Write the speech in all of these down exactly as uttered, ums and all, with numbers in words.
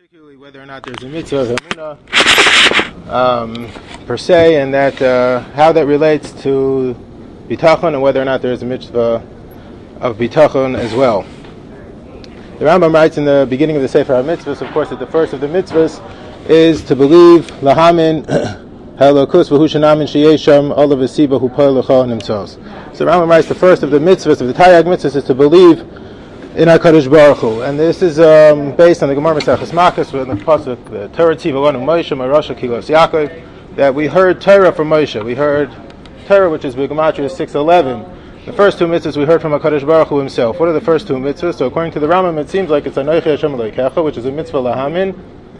particularly whether or not there's a mitzvah of emunah um, per se, and that uh, how that relates to bitachon, and whether or not there's a mitzvah of bitachon as well. The Rambam writes in the beginning of the Sefer HaMitzvahs, of course, that the first of the mitzvahs is to believe lahamin halakus v'hu shenamin sheyesham olav v'siba hu poel l'chol nimtzos. So the Rambam writes the first of the mitzvahs, of the Taryag mitzvahs, is to believe in HaKadosh Baruch Hu. And this is um, based on the Gemara Maseches Makos, with the pasuk, the Torah tziva lanu Moshe Marasha Kilos Yaakov, that we heard Torah from Moshe. We heard Torah, which is Gematria six eleven. The first two mitzvahs we heard from HaKadosh Baruch Hu himself. What are the first two mitzvahs? So according to the Rambam, it seems like it's Anochi Hashem Elokecha, which is a mitzvah lahamin,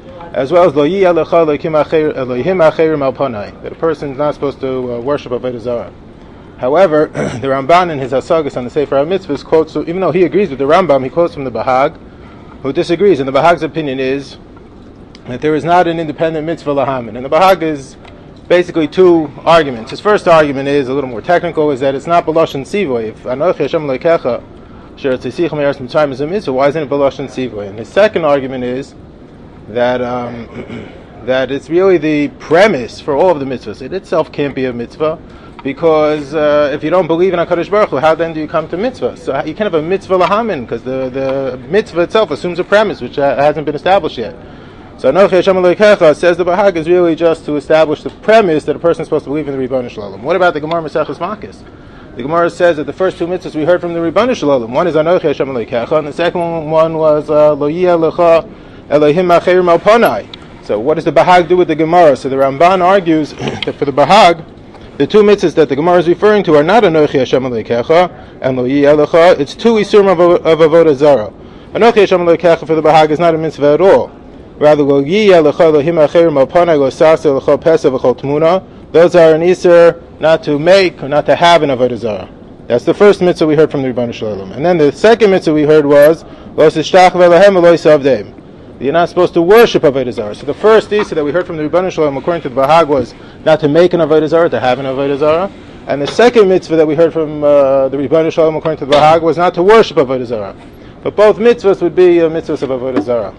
as well as Lo Yi Alecha Elohim Acherim Al Panai, that a person is not supposed to uh, worship Avodah Zarah. However, the Ramban in his Hasagas on the Sefer HaMitzvahs quotes, so even though he agrees with the Rambam, he quotes from the Bahag, who disagrees. And the Bahag's opinion is that there is not an independent mitzvah lahamin. And the Bahag is basically two arguments. His first argument is a little more technical, is that it's not B'lashon Sivoy. If Anochi Hashem Elokecha She'er Tzisich Me'eretz Mitzrayim is a mitzvah, why isn't it B'lashon Sivoy? And his second argument is that um, that it's really the premise for all of the mitzvahs. It itself can't be a mitzvah, because uh, if you don't believe in HaKadosh Baruch Hu, how then do you come to mitzvah? So you can't have a mitzvah lahamin, because the, the mitzvah itself assumes a premise which uh, hasn't been established yet. So Anochi Hashem Elokecha, says the Bahag, is really just to establish the premise that a person is supposed to believe in the Ribono Shel Olam. What about the Gemara Maseches Makos? The Gemara says that the first two mitzvahs we heard from the Ribono Shel Olam. One is Anochi Hashem Elokecha, and the second one was uh, Lo Yi Alecha Elohim Acherim Al Panai. So what does the Bahag do with the Gemara? So the Ramban argues that for the Bahag, the two mitzvahs that the Gemara is referring to are not Anochi Hashem Elokecha and Lo Yi Alecha. It's two isurim of, of Avodah Zarah. Anochi Hashem Elokecha for the Bahag is not a mitzvah at all. Rather, Lo Yi Alecha Elohim Acherim Al Panai Lo Sasa L'chol Pesach V'chol Tmuna. Those are an isur not to make or not to have an Avodah Zarah. That's the first mitzvah we heard from the Ribono Shel Olam. And then the second mitzvah we heard was Lo Tishtach V'Elohem V'Lo Yisavdeim. You're not supposed to worship Avodah Zarah. So the first issue that we heard from the Ribono Shel Olam, according to the Bahag, was not to make an Avodah Zarah, to have an Avodah Zarah. And the second mitzvah that we heard from uh, the Ribono Shel Olam, according to the Bahag, was not to worship Avodah Zarah. But both mitzvahs would be uh, mitzvahs of Avodah Zarah.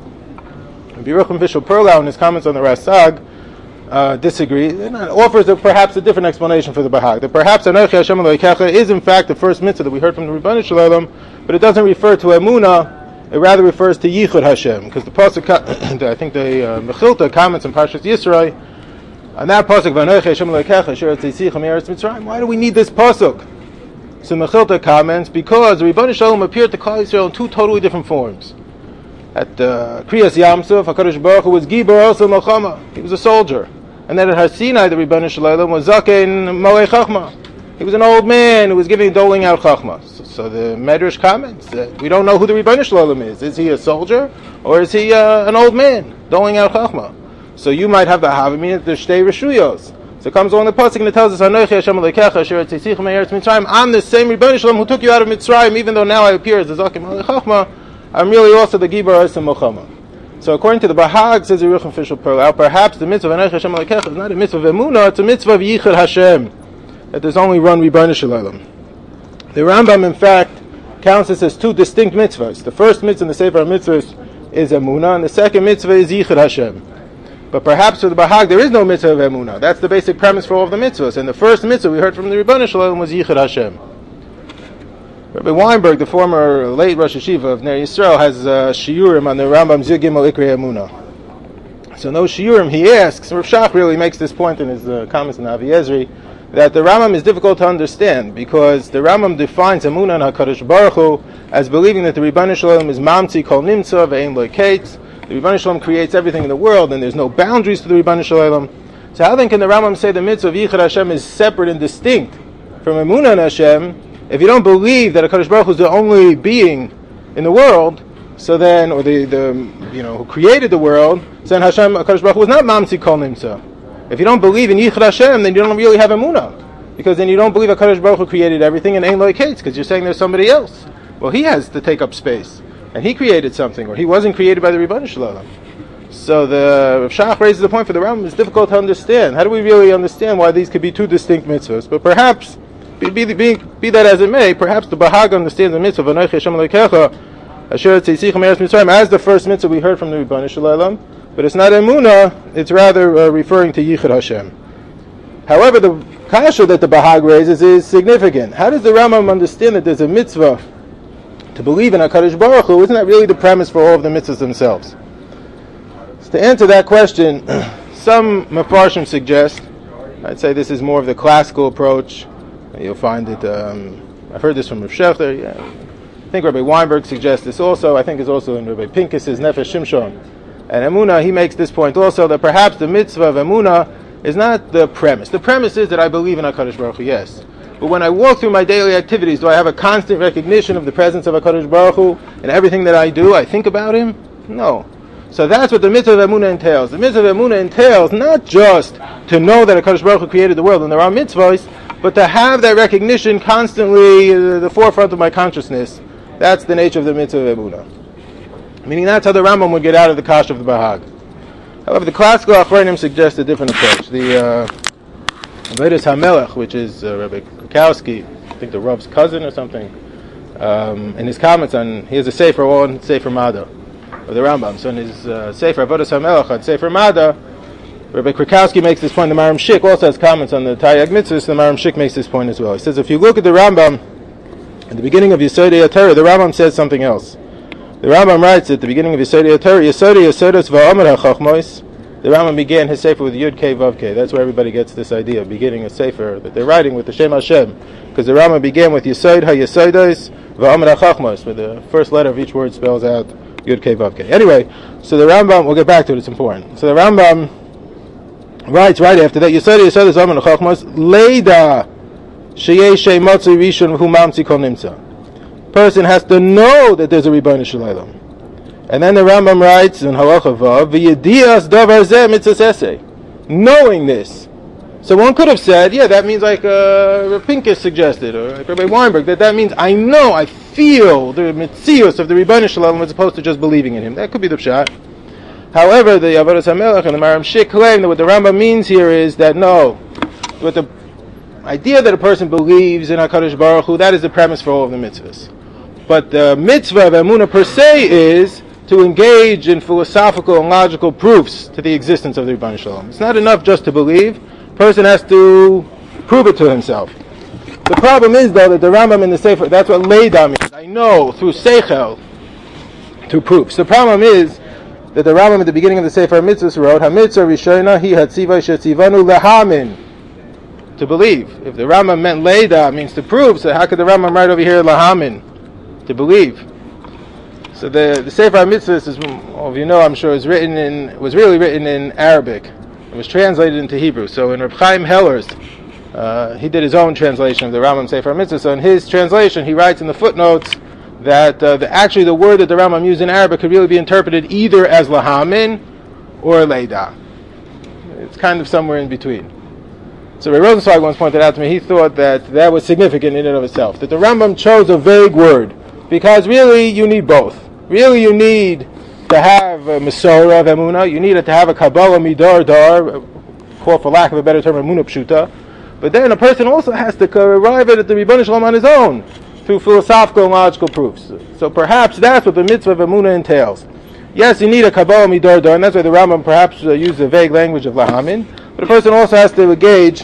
Biruchim Vishal Perlau, in his comments on the Rasag, uh, disagrees and offers a, perhaps a different explanation for the Bahag. That perhaps Anochi Hashem Elokecha is in fact the first mitzvah that we heard from the Ribono Shel Olam, but it doesn't refer to Emunah. It rather refers to Yichud Hashem, because the pasuk, I think the uh, Mechilta comments in Parshas Yisro, on that pasuk, V'anochi Hashem Elokecha She'er Tzisich Me'eretz Mitzrayim. Why do we need this pasuk? So Mechilta comments, because the Ribono Shel Olam appeared to Klal Yisrael in two totally different forms. At uh, Kriyas Yamsuf, HaKadosh Baruch Hu was Gibor Osel Melchama. He was a soldier. And then at Har Sinai, the Ribono Shel Olam was Zaken Moei Chachma. He was an old man who was giving, doling out Chachma. So, so the Medrash comments that we don't know who the Ribono Shel Olam is. Is he a soldier, or is he uh, an old man doling out Chachma? So you might have the Havamina that there's Shtei Reshuyos. So it comes along the pasuk and it tells us, Anochi Hashem Elokecha She'er Tzisich Me'eretz Mitzrayim. I'm the same Ribono Shel Olam who took you out of Mitzrayim, even though now I appear as a Zaken Moei Chachma. I'm really also the Gibor Osel Melchama. So according to the Bahag, says Yerucham Fishel Perlau, perhaps the mitzvah of Anochi Hashem Elokecha is not a mitzvah of Emunah, it's a mitzvah of Yichud Hashem, that there's only one Ribono Shel Olam. The Rambam, in fact, counts this as two distinct mitzvahs. The first mitzvah in the Sefer HaMitzvahs is Emunah, and the second mitzvah is Yichud Hashem. But perhaps for the Bahag, there is no mitzvah of Emunah. That's the basic premise for all of the mitzvahs. And the first mitzvah we heard from the Ribono Shel Olam was Yichud Hashem. Rabbi Weinberg, the former late Rosh Hashiva of Ner Yisrael, has uh, shiurim on the Rambam Zir Gimel Ikrei Emunah. So no shiurim, he asks, Rav Shach really makes this point in his uh, comments in Avi Ezri, that the Rambam is difficult to understand, because the Rambam defines Emunah and HaKadosh Baruch Hu as believing that the Ribono Shel Olam is Mamtzi Kol Nimtza Ve'ein Lo Kates. The Ribono Shel Olam creates everything in the world, and there's no boundaries to the Ribono Shel Olam. So how then can the Rambam say the mitzvah of Yichud Hashem is separate and distinct from Emunah and Hashem, if you don't believe that HaKadosh Baruch Hu is the only being in the world? So then, or the, the you know, who created the world, so then Hashem, HaKadosh Baruch Hu was not Mamtzi Kol Nimtza. If you don't believe in Yichud Hashem, then you don't really have Emunah, because then you don't believe HaKadosh Baruch Hu created everything and Ein Lo Kates, because you're saying there's somebody else. Well, he has to take up space, and he created something, or he wasn't created by the Ribono Shel Olam. So the Rav Shach raises the point for the Rambam, it's difficult to understand. How do we really understand why these could be two distinct mitzvahs? But perhaps, be, be, be, be that as it may, perhaps the Bahag understands the mitzvah of Anochi Hashem Elokecha Asher Tzitzich Me'eretz Mitzrayim, as the first mitzvah we heard from the Ribono Shel Olam, but it's not emunah, it's rather uh, referring to Yichud Hashem. However, the kasha that the Bahag raises is significant. How does the Rambam understand that there's a mitzvah to believe in HaKadosh Baruch Hu? Isn't that really the premise for all of the mitzvahs themselves? So to answer that question, some Mefarshim suggest, I'd say this is more of the classical approach. You'll find it, um, I've heard this from Rav Shechter, yeah. I think Rabbi Weinberg suggests this also. I think it's also in Rabbi Pincus's Nefesh Shimshon. And Emunah, he makes this point also, that perhaps the mitzvah of Emunah is not the premise. The premise is that I believe in HaKadosh Baruch Hu, yes. But when I walk through my daily activities, do I have a constant recognition of the presence of HaKadosh Baruch Hu in everything that I do? I think about Him? No. So that's what the mitzvah of Emunah entails. The mitzvah of Emunah entails not just to know that HaKadosh Baruch Hu created the world and there are mitzvahs, but to have that recognition constantly at the forefront of my consciousness. That's the nature of the mitzvah of Emunah. Meaning that's how the Rambam would get out of the kasha of the Bahag. However, the classical Achronim suggest a different approach. The uh, Avodas HaMelech, which is uh, Rabbi Krakowski, I think the Rav's cousin or something, um, in his comments on, he has a Sefer on Sefer Mada of the Rambam. So in his uh, Sefer Avodas HaMelech on Sefer Mada, Rabbi Krakowski makes this point. The Maram Shik also has comments on the Taryag Mitzvahs. The Maram Shik makes this point as well. He says, if you look at the Rambam, at the beginning of Yesodei HaTorah, the Rambam says something else. The Rambam writes at the beginning of Yesodei HaTorah, Yesodei Yesodos Va'omer HaChochmos. The Rambam began his Sefer with Yud Kei Vav Kei. That's where everybody gets this idea of beginning a Sefer that they're writing with the Shem Hashem. Because the Rambam began with Yesod HaYesodos Va'omer HaChochmos, where the first letter of each word spells out Yud Kei Vav Kei. Anyway, so the Rambam, we'll get back to it, it's important. So the Rambam writes right after that, Yesod HaYesodos Va'omer HaChochmos, Leida Sheyei Motzei Rishon Hu Mamtzi Kol Nimtza. Person has to know that there's a Ribono Shel Olam. And then the Rambam writes in Halacha Vav, V'yedias davar zeh mitzvos esei. Knowing this. So one could have said, yeah, that means like uh, Rav Pincus suggested, or like Rabbi Weinberg, that that means I know, I feel the mitzius of the Ribono Shel Olam as opposed to just believing in him. That could be the pshat. However, the Avodas HaMelech and the Maram Shik claim that what the Rambam means here is that no, what the idea that a person believes in HaKadosh Baruch Hu, that is the premise for all of the mitzvahs. But the mitzvah of Emunah per se is to engage in philosophical and logical proofs to the existence of the Ribono Shel Olam. It's not enough just to believe. A person has to prove it to himself. The problem is, though, that the Rambam in the Sefer, that's what Leida means. I know through Seichel, through proofs. The problem is that the Rambam at the beginning of the Sefer Mitzvahs wrote, HaMitzvah Rishona hi hatzivah shetzivanu lehamin. To believe. If the Rambam meant Leida means to prove, so how could the Rambam write over here Lahamin? To believe. So the the Sefer HaMitzvahs, as all of you know, I'm sure, is written in was really written in Arabic. It was translated into Hebrew. So in Reb Chaim Heller's, uh, he did his own translation of the Rambam Sefer HaMitzvahs. So in his translation, he writes in the footnotes that uh, the, actually the word that the Rambam used in Arabic could really be interpreted either as Lahamin or Leida. It's kind of somewhere in between. So Ray Rosenzweig once pointed out to me, he thought that that was significant in and of itself, that the Rambam chose a vague word, because really you need both. Really you need to have a Masorah of Emunah, you need to have a Kabbalah Midar Dar, called for lack of a better term, Emunah Pshuta, but then a person also has to arrive at the Ribono Shel Olam on his own, through philosophical and logical proofs. So perhaps that's what the mitzvah of Emunah entails. Yes, you need a Kabbalah Midar Dar, and that's why the Rambam perhaps uh, used the vague language of Lahamin, but a person also has to engage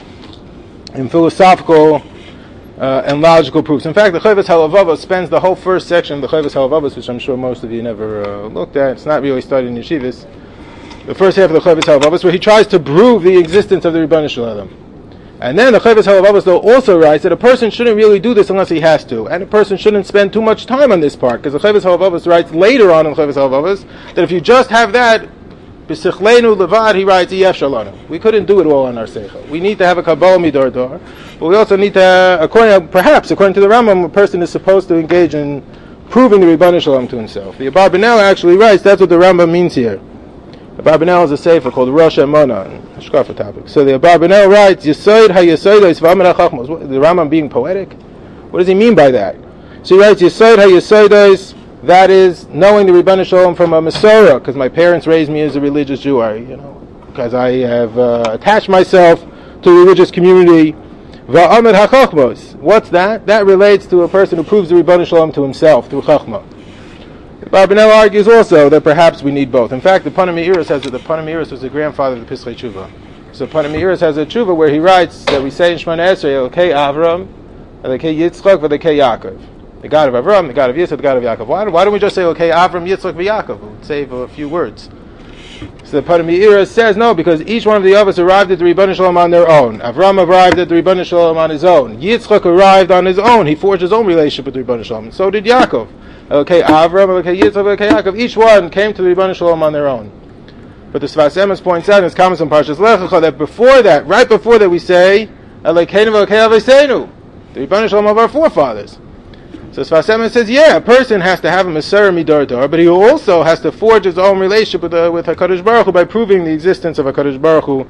in philosophical uh, and logical proofs. In fact, the Chovos HaLevavos spends the whole first section of the Chovos HaLevavos, which I'm sure most of you never uh, looked at. It's not really studied in yeshivas. The first half of the Chovos HaLevavos, where he tries to prove the existence of the Ribono Shel Olam. And then the Chovos HaLevavos, though, also writes that a person shouldn't really do this unless he has to, and a person shouldn't spend too much time on this part, because the Chovos HaLevavos writes later on in the Chovos HaLevavos that if you just have that, B'sichlenu levad, he writes, Yef shalanu. We couldn't do it all on our seichel. We need to have a Kabbalah midor dar, but we also need to, according, perhaps according to the Rambam, a person is supposed to engage in proving the Ribono Shel Olam to himself. The Abarbanel actually writes, that's what the Rambam means here. The Abarbanel is a sefer called Rosh Emona, a shkafa topic. So the Abarbanel writes, Yesod ha-Yesodos v'amar ha-Chachmos. The Rambam being poetic? What does he mean by that? So he writes, Yesod ha-Yesodos, that is knowing the Ribono Shel Olam from a Masorah, because my parents raised me as a religious Jew, I, you know, because I have uh, attached myself to a religious community. Va'amad ha'chachmos. What's that? That relates to a person who proves the Ribono Shel Olam to himself through chachma. Barbanel argues also that perhaps we need both. In fact, the Panamiris says that the Panamiris was the grandfather of the Pischei Tshuva. So Panamiris has a tshuva where he writes that we say in Shemona Esrei, Elokei Avram, Elokei Yitzchak, Elokei Yaakov. The God of Avram, the God of Yitzchak, the God of Yaakov. Why, why don't we just say, Elokei Avram, Yitzchak, Yaakov? It would save a few words. So the Panamiris says no, because each one of the Avos arrived at the Ribono Shel Olam on their own. Avram arrived at the Ribono Shel Olam on his own. Yitzchak arrived on his own. He forged his own relationship with the Ribono Shel Olam. So did Yaakov. Okay, Avram, okay, Yitzchak, okay, Yaakov. Each one came to the Ribono Shel Olam on their own. But the Sfas Emes points out in his comments on Parshas Lech Lecha that before that, right before that, we say Elokeinu v'Elokei Avosenu, the Ribono Shel Olam of our forefathers. So Sfas Emes says, yeah, a person has to have a Mesorah Midor Dor, but he also has to forge his own relationship with uh, with Hakadosh Baruch Hu by proving the existence of Hakadosh Baruch Hu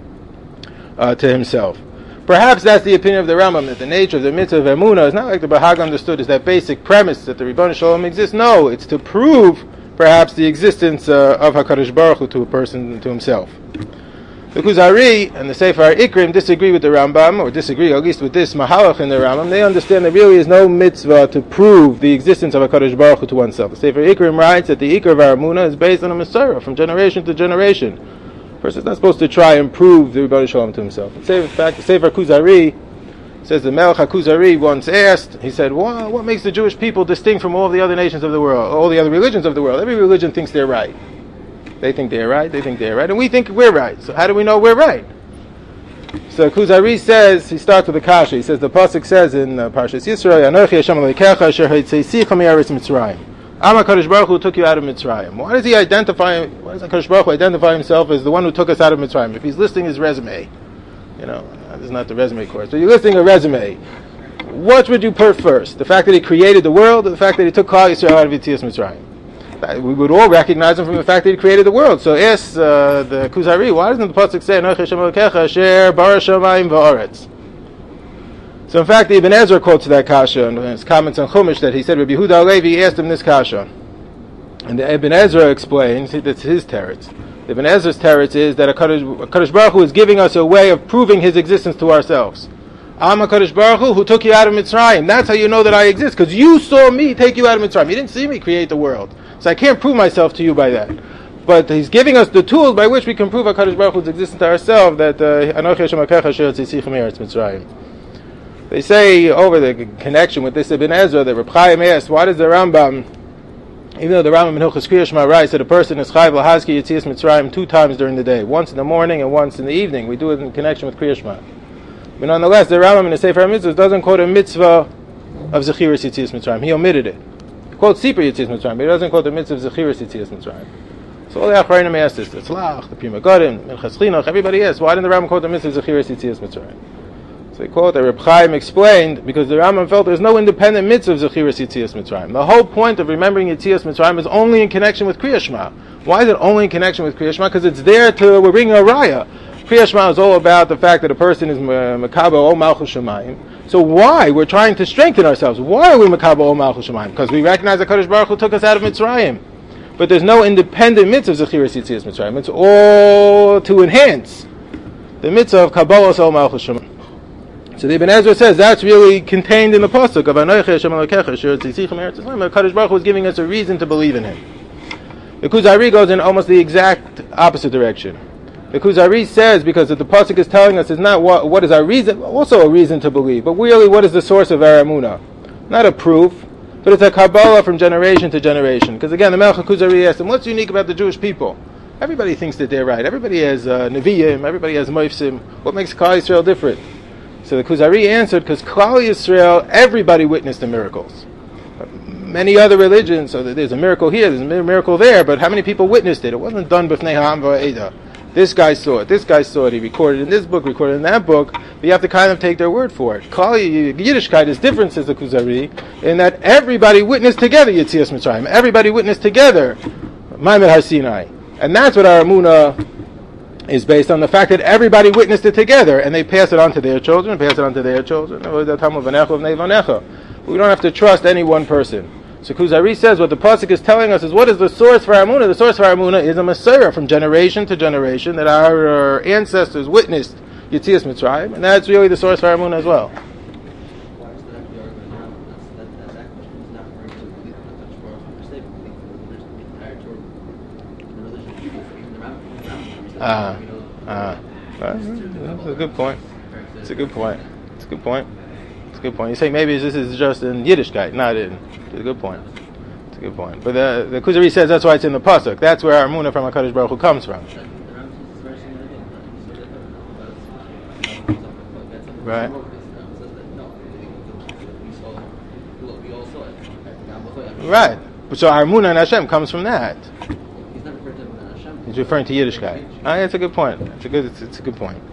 uh, to himself. Perhaps that's the opinion of the Rambam, that the nature of the mitzvah of Emunah is not like the Bahag understood, is that basic premise that the Ribono Shel Olam exists. No, it's to prove perhaps the existence uh, of HaKadosh Baruch Hu to a person, to himself. The Kuzari and the Sefer Ikrim disagree with the Rambam, or disagree at least with this Mahalach in the Rambam. They understand there really is no mitzvah to prove the existence of HaKadosh Baruch Hu to oneself. The Sefer Ikrim writes that the Ikr of our Emunah is based on a Mesorah from generation to generation. A person is not supposed to try and prove the Ribono Shel Olam to himself. In fact, the Sefer Kuzari says the Melech HaKuzari once asked, he said, well, what makes the Jewish people distinct from all the other nations of the world, all the other religions of the world? Every religion thinks they're right. They think they're right, they think they're right, and we think we're right. So how do we know we're right? So Kuzari says, he starts with the Kasha, he says, the Pasuk says in uh, Parshas Yisrael, Anochi Hashem Elokecha asher hotzeisecha mi'aretz Mitzrayim. Am HaKadosh Baruch Hu took you out of Mitzrayim. Why does he identify, why does HaKadosh Baruch Hu identify himself as the one who took us out of Mitzrayim? If he's listing his resume, you know, this is not the resume course, but you're listing a resume. What would you put first? The fact that he created the world, or the fact that he took Klal Yisrael out of Yetzias Mitzrayim? We would all recognize him from the fact that he created the world. So ask uh, the Kuzari, why doesn't the Pasuk say, Anochi Hashem Elokecha asher bara shamayim va'aretz? So in fact, the Ibn Ezra quotes that Kasha in his comments on Chumash that he said, Rabbi Yehuda Halevi asked him this Kasha. And the Ibn Ezra explains, that's his teretz. Ibn Ezra's teretz is that HaKadosh, HaKadosh Baruch Hu is giving us a way of proving his existence to ourselves. I'm HaKadosh Baruch Hu who took you out of Mitzrayim. That's how you know that I exist, because you saw me take you out of Mitzrayim. You didn't see me create the world. So I can't prove myself to you by that. But he's giving us the tools by which we can prove HaKadosh Baruch Hu's existence to ourselves, that Anochi Hashem Elokecha asher hotzeisecha mi'aretz Mitzrayim. They say over the connection with this Ibn Ezra that Reb Chaim asked, why does the Rambam, even though the Rambam in Hilchos Kriya Shema writes that a person is Chayv L'Hazki Yetzias Mitzrayim two times during the day, once in the morning and once in the evening. We do it in connection with Kriya Shema. But nonetheless, the Rambam in the Sefer HaMitzvos doesn't quote a mitzvah of Zechiras Yetzias Mitzrayim. He omitted it. He quotes Sipur Yetzias Mitzrayim, but he doesn't quote the mitzvah of Zechiras Yetzias Mitzrayim. So all the Achrayim asked this, the Tzlach, the Pri Megadim, Minchas Chinuch, everybody asked, why didn't the Rambam quote the mitzvah of Zechiras Yetzias Mitzrayim? So they quote that Reb Chaim explained, because the Rambam felt there's no independent mitzvah of Zechiras Yetzias Mitzrayim. The whole point of remembering Yetzias Mitzrayim is only in connection with Kriya Shema. Why is it only in connection with Kriya Shema? Because it's there to, we're bringing a raya. Kriya Shema is all about the fact that a person is Makabo O Malchus Shemayim. So why? We're trying to strengthen ourselves. Why are we Makabo O Malchus Shemayim? Because we recognize that HaKadosh Baruch Hu took us out of Mitzrayim. But there's no independent mitzvah of Zechiras Yetzias Mitzrayim. It's all to enhance the mitzvah of Kabbalah O Malchus Shemayim. So the Ibn Ezra says that's really contained in the pasuk of Anochi Hashem Elokecha asher hotzeisecha mi'aretz Mitzrayim. HaKadosh Baruch Hu is giving us a reason to believe in him. The Kuzari goes in almost the exact opposite direction. The Kuzari says, because the pasuk is telling us is not what, what is our reason, also a reason to believe, but really what is the source of our emunah? Not a proof, but it's a Kabbalah from generation to generation. Because again, the Melech HaKuzari asked him, what's unique about the Jewish people? Everybody thinks that they're right. Everybody has uh, Nevi'im, everybody has Moifsim. What makes Klal Yisrael different? So the Kuzari answered, because Klal Yisrael, everybody witnessed the miracles. Many other religions, so there's a miracle here, there's a miracle there, but how many people witnessed it? It wasn't done b'fnei ha'am v'ha'eda. This guy saw it, this guy saw it, he recorded in this book, recorded in that book, but you have to kind of take their word for it. Klal Yiddishkeit is different, says the Kuzari, in that everybody witnessed together Yetzias Mitzrayim. Everybody witnessed together Ma'amad Har Sinai. And that's what our emunah is based on, the fact that everybody witnessed it together, and they pass it on to their children, pass it on to their children. We don't have to trust any one person. So Kuzari says what the pasuk is telling us is, what is the source for our emunah? The source for our emunah is a Mesorah from generation to generation, that our, our ancestors witnessed Yetzias Mitzrayim, and that's really the source for our emunah as well. Uh, uh, that's a good point. It's a good point. It's a good point. It's a good point. You say maybe this is just in Yiddishkeit, not in. It's a good point. It's a good point. But the, the Kuzari says that's why it's in the pasuk. That's where our Emunah from HaKadosh Baruch Hu comes from. Right. Right. So our Emunah in Hashem comes from that. He's referring to Yiddishkeit. Ah, that's a good point. It's a good. It's, it's a good point.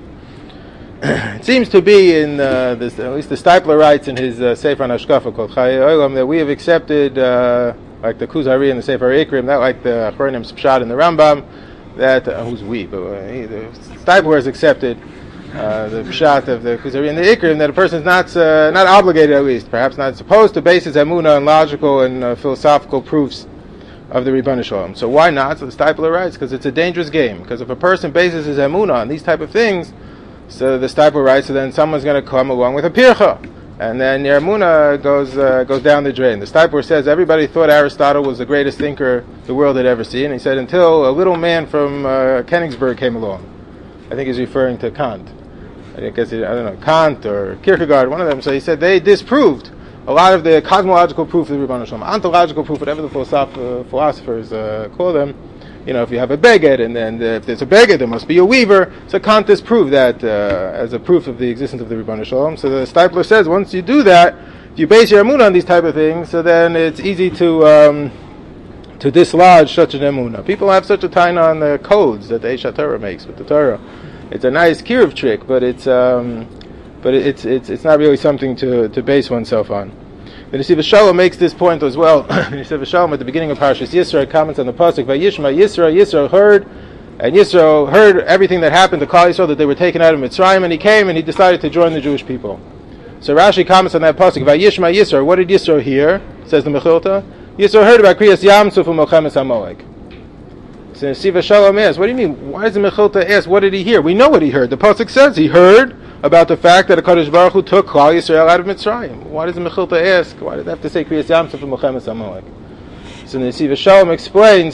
It seems to be in uh, this, at least the Steipler writes in his uh, Sefer Hashkafa called Chayei Olam, that we have accepted, uh, like the Kuzari in the Sefer Ikrim, that like the Achronim's Pshat in the Rambam, that uh, who's we, but uh, he, the Steipler has accepted uh, the Pshat of the Kuzari in the Ikrim, that a person is not uh, not obligated, at least, perhaps not supposed to base his emunah on logical and uh, philosophical proofs of the Ribbon Shalom. So why not? So the Steipler writes, because it's a dangerous game. Because if a person bases his emunah on these type of things, so the Steipler writes, so then someone's going to come along with a pircha, and then your emunah goes uh, goes down the drain. The Steipler says everybody thought Aristotle was the greatest thinker the world had ever seen. He said until a little man from uh, Königsberg came along. I think he's referring to Kant. I guess he, I don't know, Kant or Kierkegaard, one of them. So he said they disproved a lot of the cosmological proof of the Ribbon Shalom, ontological proof, whatever the philosoph- uh, philosophers uh, call them. You know, if you have a beged, and then uh, if there's a beged, there must be a weaver. So Kant disproved that uh, as a proof of the existence of the Ribbon Shalom. So the Steipler says once you do that, if you base your emunah on these type of things, so then it's easy to um, to dislodge such an emunah. People have such a time on the codes that the Eish Torah makes with the Torah. It's a nice kiruv trick, but it's um, but it's it's it's not really something to, to base oneself on. The Nesiv Shalom makes this point as well. The Nesiv Shalom at the beginning of Parshas Yisro comments on the pasuk, Vayishma Yisro, Yisro heard, and Yisro heard everything that happened to Klal Yisrael, that they were taken out of Mitzrayim, and he came and he decided to join the Jewish people. So Rashi comments on that pasuk, Vayishma Yisro. What did Yisro hear? Says the Mechilta. Yisro heard about Kriyas Yamsuf and Milchemes HaMoed. So Nesiv Shalom asks, what do you mean? Why does the Mechilta ask, what did he hear? We know what he heard. The pasuk says he heard about the fact that HaKadosh Baruch Hu took Klal Yisrael out of Mitzrayim. Why does the Mechilta ask? Why did they have to say Kriyas Yamsuf and Milchemes HaMoed? So the Nesiv Shalom explains,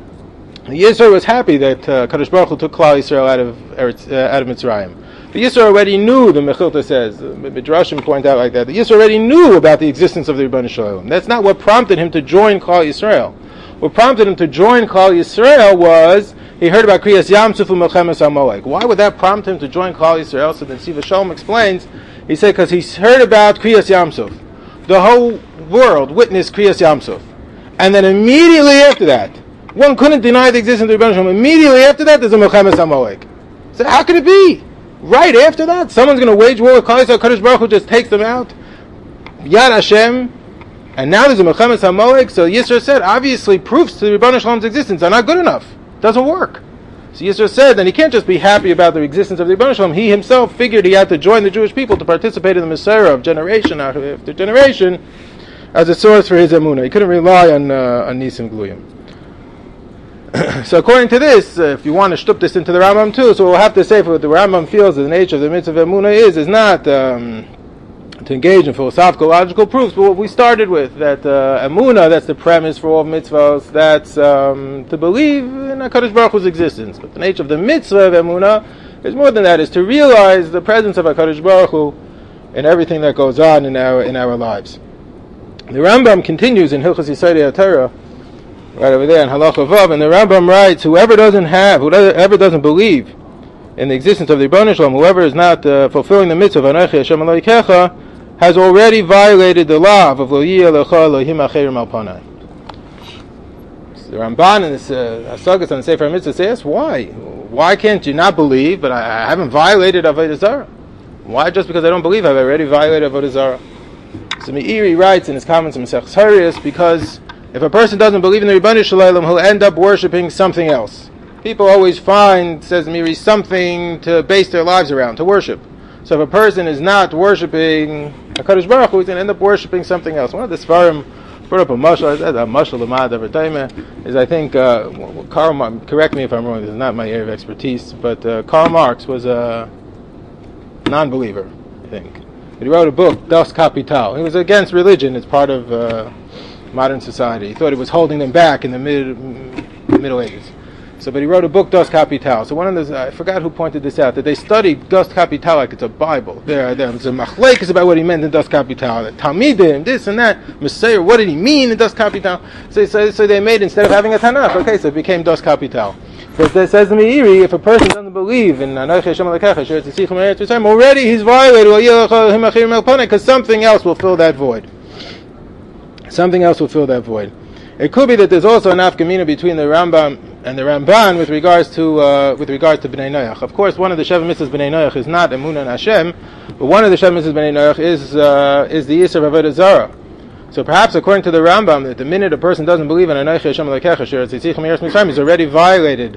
Yisro was happy that uh, HaKadosh Baruch Hu took Klal Yisrael out of Eretz, uh, out of Mitzrayim. But Yisro already knew, the Mechilta says, the Midrashim point out like that, that Yisro already knew about the existence of the Ribbon Shalom. That's not what prompted him to join Klal Yisrael. What prompted him to join Klal Yisrael was he heard about Kriyas Yamsuf and Milchemes HaMoed. Why would that prompt him to join Klal Yisrael? So then Nesiv Shalom explains, he said, because he heard about Kriyas Yamsuf. The whole world witnessed Kriyas Yamsuf. And then immediately after that, one couldn't deny the existence of the Ribbon Shalom. Immediately after that, there's a Milchemes HaMoed. So how could it be? Right after that, someone's going to wage war with Klal Yisrael, HaKadosh Baruch Hu just takes them out. Yad Hashem. And now there's a Milchemes HaMoed. So Yisro said, obviously proofs to the Ribbon Shalom's existence are not good enough. Doesn't work. So Yisro said that he can't just be happy about the existence of the Ribbon Shalom. He himself figured he had to join the Jewish people to participate in the Messiah of generation after generation as a source for his emunah. He couldn't rely on uh, on Nisim Gluyim. So according to this, uh, if you want to shtup this into the Rambam too, so we'll have to say for what the Rambam feels that the nature of the mitzvah of emunah is, is not um, to engage in philosophical, logical proofs, but what we started with, that uh, emunah, that's the premise for all mitzvahs, that's um, to believe in HaKadosh Baruch Hu's existence. But the nature of the mitzvah of emunah is more than that, is to realize the presence of HaKadosh Baruch Hu in everything that goes on in our in our lives. The Rambam continues in Hilchos Yisodei HaTorah, right over there in Halacha Vav, and the Rambam writes, whoever doesn't have, whoever doesn't believe in the existence of the Ribbon Shalom, whoever is not uh, fulfilling the mitzvah of Anochi Hashem Elokecha, has already violated the law of Lo Yiyeh Lecha Elohim Acherim Al Panai. The Ramban in this uh, Hasagas on the Sefer HaMitzvah says, why? Why can't you not believe, but I, I haven't violated Avodah Zarah? Why just because I don't believe I've already violated Avodah Zarah? So Meiri writes in his comments on Maseches Hariyos, because if a person doesn't believe in the Ribbon Shalom, he'll end up worshipping something else. People always find, says Meiri, something to base their lives around, to worship. So if a person is not worshipping HaKadosh Baruch Hu, he's going to end up worshipping something else. One of the Sfarim brought up a mashal, I said, a mashal l'mad avertaima, is I think, uh, Karl Marx, correct me if I'm wrong, this is not my area of expertise, but uh, Karl Marx was a non-believer, I think. But he wrote a book, Das Kapital. He was against religion, it's part of uh, modern society. He thought it was holding them back in the mid, Middle Ages. So, but he wrote a book, Das Kapital. So one of the, I forgot who pointed this out, that they studied Das Kapital like it's a Bible. There, there's a machlekes about what he meant in Das Kapital. The Talmidim, this and that. Messiah, what did he mean in Das Kapital? So, so, so they made, instead of having a Tanakh, okay, so it became Das Kapital. But it says in Meiri, if a person doesn't believe in Anochi Hashem Elokecha, Asher Tzichem Eretz Mitzrayim, already he's violated, because something else will fill that void. Something else will fill that void. It could be that there's also an afkamina between the Rambam and the Ramban with regards to uh, with regards to Bnei Noach. Of course, one of the Sheva Mitzvahs Bnei Noach is not Emunah and Hashem, but one of the Sheva Mitzvahs Bnei Noach is uh, is the Yisr of Avodah Zarah. So perhaps, according to the Rambam, that the minute a person doesn't believe in Anochi Hashem Elokecha, Asher Tzichem Eretz Mitzrayim, he's already violated.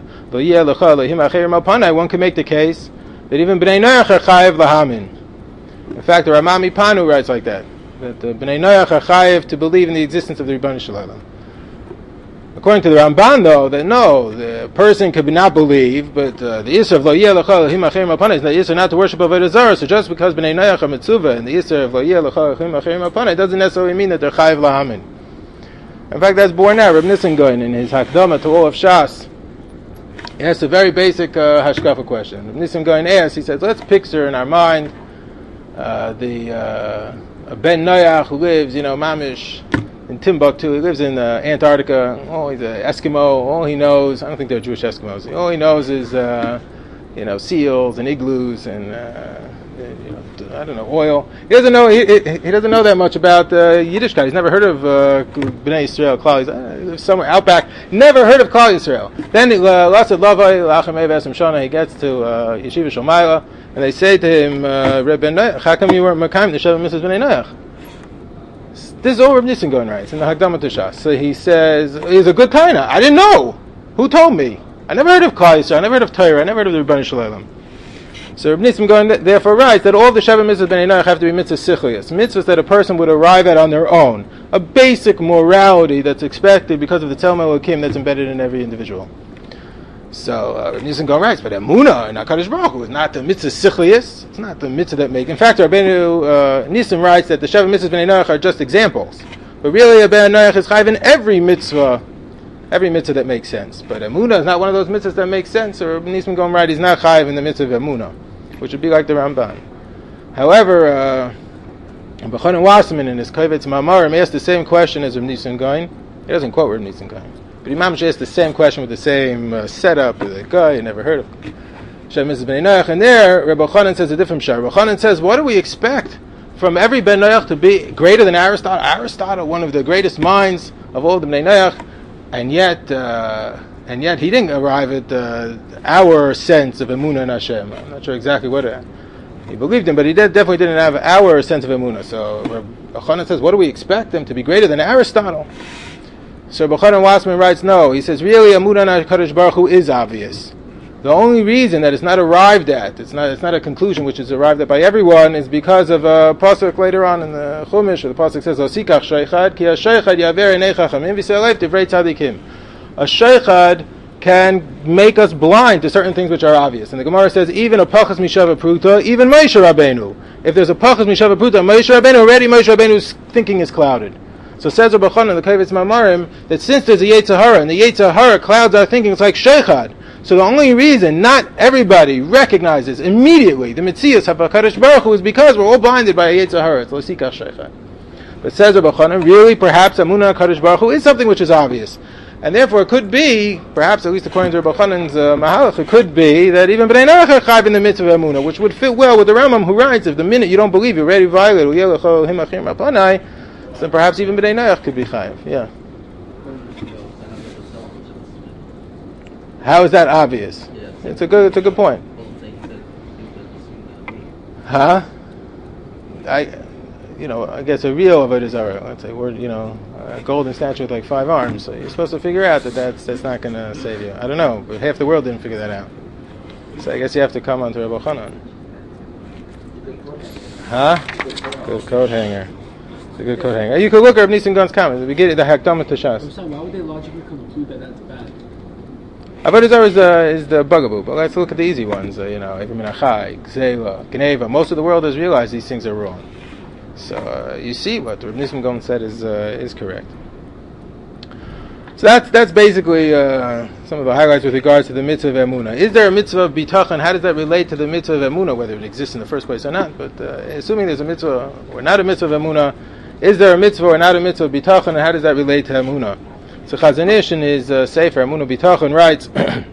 One can make the case that even Bnei Noach are chayiv lahamin. In fact, the Ramami Panu writes like that, that the Bnei Noach are chayiv to believe in the existence of the Ribono Shel Olam. According to the Ramban, though, that no, the person could not believe, but uh, the Yisr of Lo Yeh L'cha Elohim Acherim Apanai is the Yisr not to worship Avodah Zarah. So just because Bnei Noach are mitzuvah and the Yisr of Lo Yeh L'cha Elohim Acherim Apanai doesn't necessarily mean that they're chayiv lahamin. In fact, that's borne out. Reb Nissan Goyen in his Hakdama to all of Shas, he asks a very basic uh, hashkafa question. Reb Nissan Goyen asks, he says, let's picture in our mind uh, the uh, Ben Noach who lives, you know, mamish in Timbuktu. He lives in uh, Antarctica. Oh, he's an Eskimo. All he knows, I don't think they're Jewish Eskimos. All he knows is, uh, you know, seals and igloos and, uh, you know, I don't know, oil. He doesn't know. He, he, he doesn't know that much about uh, Yiddishkeit. He's never heard of uh, Bnei Yisrael. Klal. He's uh, somewhere out back. Never heard of Klal Yisrael. Then Lasad Lavai Lachem Eivas Shana. He gets to uh, Yeshiva Shomayla, and they say to him, uh, Reb Ben Noach, how come you weren't Makayim the Sheva Mitzvahs Bnei Noach? This is all Reb Nissan Goyen writes in the Hakdama to Shas. So he says, he's a good taina. I didn't know. Who told me? I never heard of Klal Yisrael. I never heard of Torah. I never heard of the Ribono Shel Olam. So Reb Nissan Goyen therefore writes that all the Sheva Mitzvahs Bnei Noach have to be mitzvahs sichlius, mitzvahs that a person would arrive at on their own, a basic morality that's expected because of the Tel Elokim that's embedded in every individual. So uh, Reb Nissan Goyen writes, but Emunah and HaKadosh Baruch Hu is not the mitzvah sichlius. It's not the mitzvah that make. In fact, Rabbeinu uh, Nissan writes that the Sheva Mitzvahs Bnei Noach are just examples, but really a Ben Noach is chayiv in every mitzvah, every mitzvah that makes sense. But Emunah is not one of those mitzvahs that makes sense. Or Reb Nissan Goyen writes, he's not chayiv in the mitzvah of Emunah, which would be like the Ramban. However, uh, Bechonin Wasserman in his Kovetz Ma'amarim asked the same question as Reb Nissan Goyen. He doesn't quote Reb Nissan Goyen, but Imam asked the same question with the same uh, setup. The guy you never heard of Sheva Mitzvahs Bnei Noach, and there Reb Bechonin says a different shar. Bechonin says, what do we expect from every Ben Noach to be greater than Aristotle? Aristotle, one of the greatest minds of all the Bnei Noach, and yet, uh, and yet he didn't arrive at uh, our sense of Emunah and Hashem. I'm not sure exactly what it, he believed in, but he did, definitely didn't have our sense of Emunah. So Reb Bechonin says, what do we expect them to be greater than Aristotle? So Bechonin Wasserman writes, no. He says, really, Emunah and HaKadosh Baruch Hu is obvious. The only reason that it's not arrived at, it's not it's not a conclusion which is arrived at by everyone, is because of a pasuk later on in the Chumash, where the pasuk says, "Osikach sheichad, ki ha-sheichad yaver einei chachamim v'se'alev divrei tzadikim." A sheichad can make us blind to certain things which are obvious. And the Gemara says, even a pachas mishava pruta, even Moshe Rabbeinu. If there's a pachas mishava pruta, Moshe Rabbeinu, already Moshe Rabbeinu's thinking is clouded. So says Rabbi Chanan in the Kovetz Ma'amarim that since there's a Yetzer Hara, and the Yetzer Hara clouds our thinking, it's like sheichad. So the only reason not everybody recognizes immediately the Metzias of HaKadosh Baruch Hu is because we're all blinded by a Yetzer Hara. It's L'sikach sheichad. But says Rabbi Chanan, really, perhaps Emunah HaKadosh Baruch Hu is something which is obvious. And therefore it could be, perhaps at least according to Rabbi Chanan's uh, Mahalach, it could be that even Bnei Noach are chayiv in the mitzvah of Emunah, which would fit well with the Rambam who writes, if the minute you don't believe, you're ready to violate, then perhaps even Bnei Noach could be chayiv. Yeah. How is that obvious? It's a good, it's a good point. Huh? I, you know, I guess a real avodah zarah. Let's say we're, you know, a golden statue with like five arms. So you're supposed to figure out that that's that's not going to save you. I don't know, but half the world didn't figure that out. So I guess you have to come onto Rabbi Chanan. Huh? Good coat hanger. It's a good coat hanger. You could look at Reb Nissan Goyen's comments. We get the Hakdama to Shas. I'm sorry, why would they logically conclude that that's bad? Avodah zarah is, uh, is the bugaboo, but let's look at the easy ones. Uh, you know, Eivah Minachai, Gzela, Geneva. Most of the world has realized these things are wrong. So uh, you see what Reb Nissan Goyen said is uh, is correct. So that's that's basically uh, some of the highlights with regards to the mitzvah of emunah. Is there a mitzvah of bitachon? How does that relate to the mitzvah of emunah, whether it exists in the first place or not? But uh, assuming there's a mitzvah or not a mitzvah of emunah, is there a mitzvah or not a mitzvah of bitachon, and how does that relate to emunah? So Chazon Ish in his uh, Sefer Emunah Bitachon writes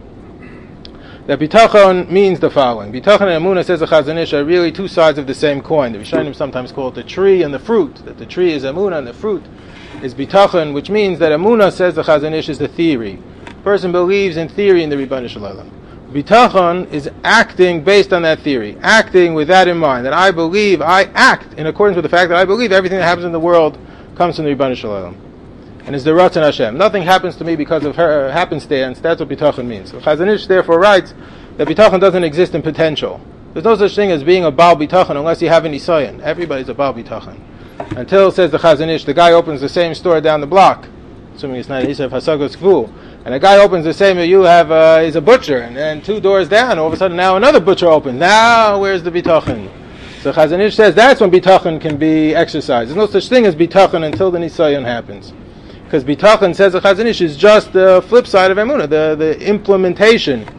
that bitachon means the following. Bitachon and emunah, says the Chazon Ish, are really two sides of the same coin. The Rishonim sometimes call it the tree and the fruit. That the tree is emunah and the fruit is bitachon, which means that emunah, says the Chazon Ish, is the theory. A person believes in theory in the Ribono Shel Olam. Bitachon is acting based on that theory, acting with that in mind, that I believe, I act in accordance with the fact that I believe everything that happens in the world comes from the Ribono Shel Olam, and is the Ratzon Hashem. Nothing happens to me because of her happenstance. That's what bitachon means. So Chazon Ish therefore writes that bitachon doesn't exist in potential. There's no such thing as being a Baal bitachon unless you have an Nisayon. Everybody's a Baal bitachon. Until, says the Chazon Ish, the guy opens the same store down the block, assuming it's not Yisrael Hasagos Gvul, and a guy opens the same, you have uh, is a butcher, and then two doors down, all of a sudden now another butcher opens. Now where's the bitachon? So Chazon Ish says that's when bitachon can be exercised. There's no such thing as bitachon until the Nisayon happens. Because bitachon, says the Chazon Ish, is just the flip side of emunah, the, the implementation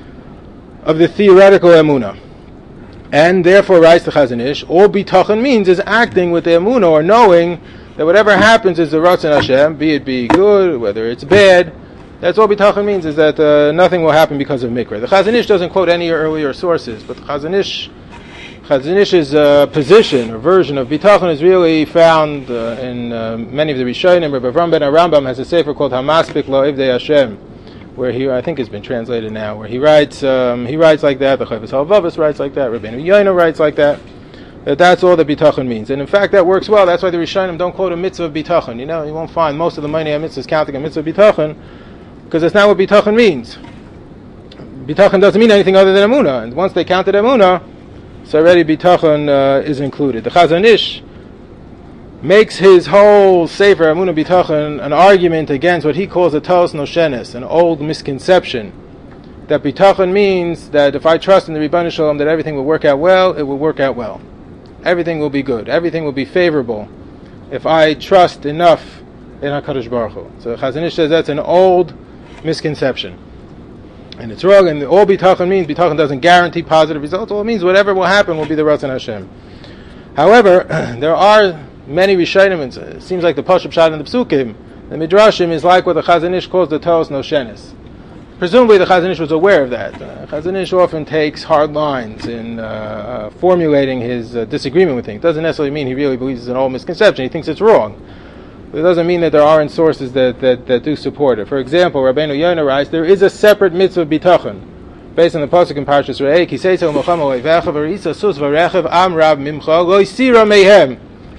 of the theoretical emunah. And therefore, writes the Chazon Ish, all bitachon means is acting with the emunah, or knowing that whatever happens is the Ratzon Hashem, be it be good, whether it's bad. That's all bitachon means, is that uh, nothing will happen because of mikra. The Chazon Ish doesn't quote any earlier sources, but the Chazon Ish, Chazon Ish's uh, position or version of bitachon is really found uh, in uh, many of the Rishonim. Rabbi Avram ben Arambam has a sefer called Hamaspik Lo Ivdei Hashem, where he, I think, has been translated now, where he writes, um, he writes like that. The Chovos HaLevavos writes like that. Rabbeinu Yonah writes like that. That that's all that bitachon means, and in fact, that works well. That's why the Rishonim don't quote a mitzvah of bitachon. You know, you won't find most of the Meinei mitzvahs counting a mitzvah of bitachon, because that's not what bitachon means. Bitachon doesn't mean anything other than emunah, and once they counted emunah, so already bitachon uh, is included. The Chazon Ish makes his whole sefer emunah bitachon an argument against what he calls a taos noshenes, an old misconception that bitachon means that if I trust in the Ribono Shel Olam that everything will work out well, it will work out well. Everything will be good. Everything will be favorable if I trust enough in HaKadosh Baruch Hu. So the Chazon Ish says that's an old misconception, and it's wrong. And all bitachon means, bitachon doesn't guarantee positive results. All it means, whatever will happen will be the Ratzon Hashem. However, there are many Rishonim, it seems like the Pashup Shad and the Psukim, the Midrashim is like what the Chazon Ish calls the Taos Noshenes. Presumably the Chazon Ish was aware of that. Uh, Chazon Ish often takes hard lines in uh, uh, formulating his uh, disagreement with things. It doesn't necessarily mean he really believes it's an old misconception. He thinks it's wrong. But it doesn't mean that there aren't sources that, that, that do support it. For example, Rabbeinu Yonah writes, there is a separate mitzvah of bitachon, based on the pasuk in Parshas Re'eh, Ki seitzel mocham oivecha v'risa sus v'rechev am rab mimcha lo yisira mehem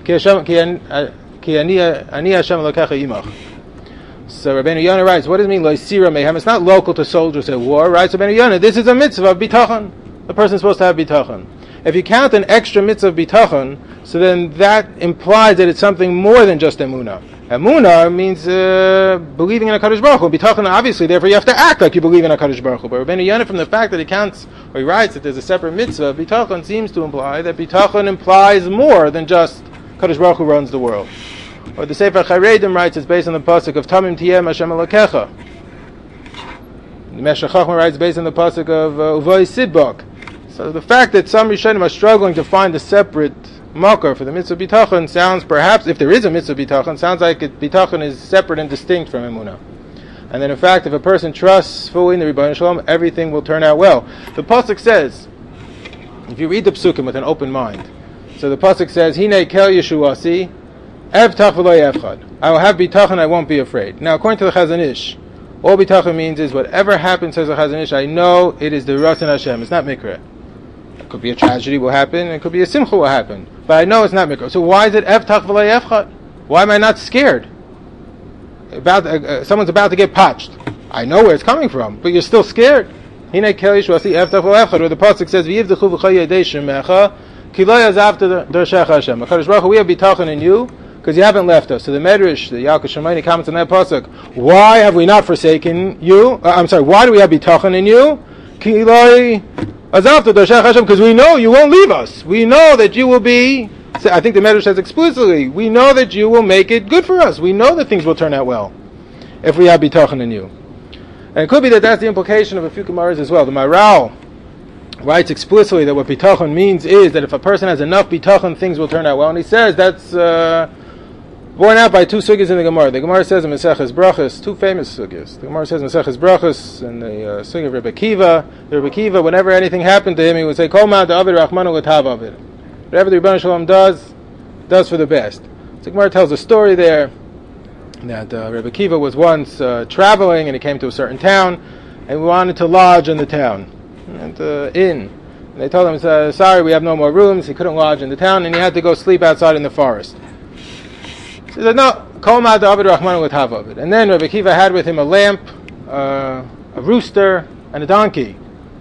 ki ani Hashem elokecha imach. So Rabbeinu Yonah writes, what does it mean, lo yisira mehem? It's not local to soldiers at war, right? So Rabbeinu Yonah, this is a mitzvah of bitachon. The person is supposed to have bitachon. If you count an extra mitzvah of bitachon, so then that implies that it's something more than just emunah. Emunah means uh, believing in HaKadosh Baruch Hu. Bitachon, obviously, therefore you have to act like you believe in HaKadosh Baruch Hu. But Rabbeinu Yonah, from the fact that he counts, or he writes that there's a separate mitzvah, bitachon seems to imply that bitachon implies more than just HaKadosh Baruch Hu runs the world. Or the Sefer Charedim writes, it's based on the pasuk of Tamim Tiyem Hashem Elokecha. The Meshech Chochmah writes, based on the pasuk of Uvoi Sidbok. So the fact that some Rishonim are struggling to find a separate makar for the mitzvah bitachon sounds, perhaps, if there is a mitzvah bitachon, sounds like it, bitachon is separate and distinct from emunah. And then in fact, if a person trusts fully in the Ribono Shel Olam, everything will turn out well. The pasuk says, if you read the psukim with an open mind, so the pasuk says, Hinei kel Yeshuasi, evtach v'lo yefchad. I will have bitachon, I won't be afraid. Now, according to the Chazon Ish, all bitachon means is whatever happens, says the Chazon Ish, I know it is the Ratzon Hashem. It's not mikra. It could be a tragedy will happen, it could be a simcha will happen. But I know it's not mikra. So why is it evtach v'lo yefchad? Why am I not scared? About uh, uh, someone's about to get patched. I know where it's coming from, but you're still scared. Hinei kel Yeshuasi evtach v'lo yefchad, where the pasuk says, V'yivdechu v'chol yedei shemecha, ki lo yazavta dershech Hashem. HaKadosh Baruch Hu, we have bitachon in you, because you haven't left us. So the Medrash, the Yalkut Shemaini, comments on that pasuk. Why have we not forsaken you? Uh, I'm sorry. Why do we have bitachon in you? Because we know you won't leave us. We know that you will be. I think the Medrash says explicitly. We know that you will make it good for us. We know that things will turn out well. if we have bitachon in you. And it could be that that's the implication of a few Gemaras as well. The Maharal writes explicitly that what bitachon means is that if a person has enough bitachon, things will turn out well. And he says that's uh, borne out by two sugyas in the Gemara. The Gemara says in Maseches Brachos, two famous sugyas. The Gemara says in Maseches Brachos, in the uh, sugya of Rebbe Kiva, the Rebbe Kiva, whenever anything happened to him, he would say, Kol ma da'avid rachmanu l'tav avid. Whatever the Rebbeinu Shalom does, does for the best. So the Gemara tells a story there that uh, Rebbe Kiva was once uh, traveling, and he came to a certain town, and we wanted to lodge in the town, and uh, inn. And they told him, uh, sorry, we have no more rooms. He couldn't lodge in the town, and he had to go sleep outside in the forest. He said, no, Kol ma da'avid rachmanu l'tav avid. And then Rebbe Kiva had with him a lamp, uh, a rooster, and a donkey.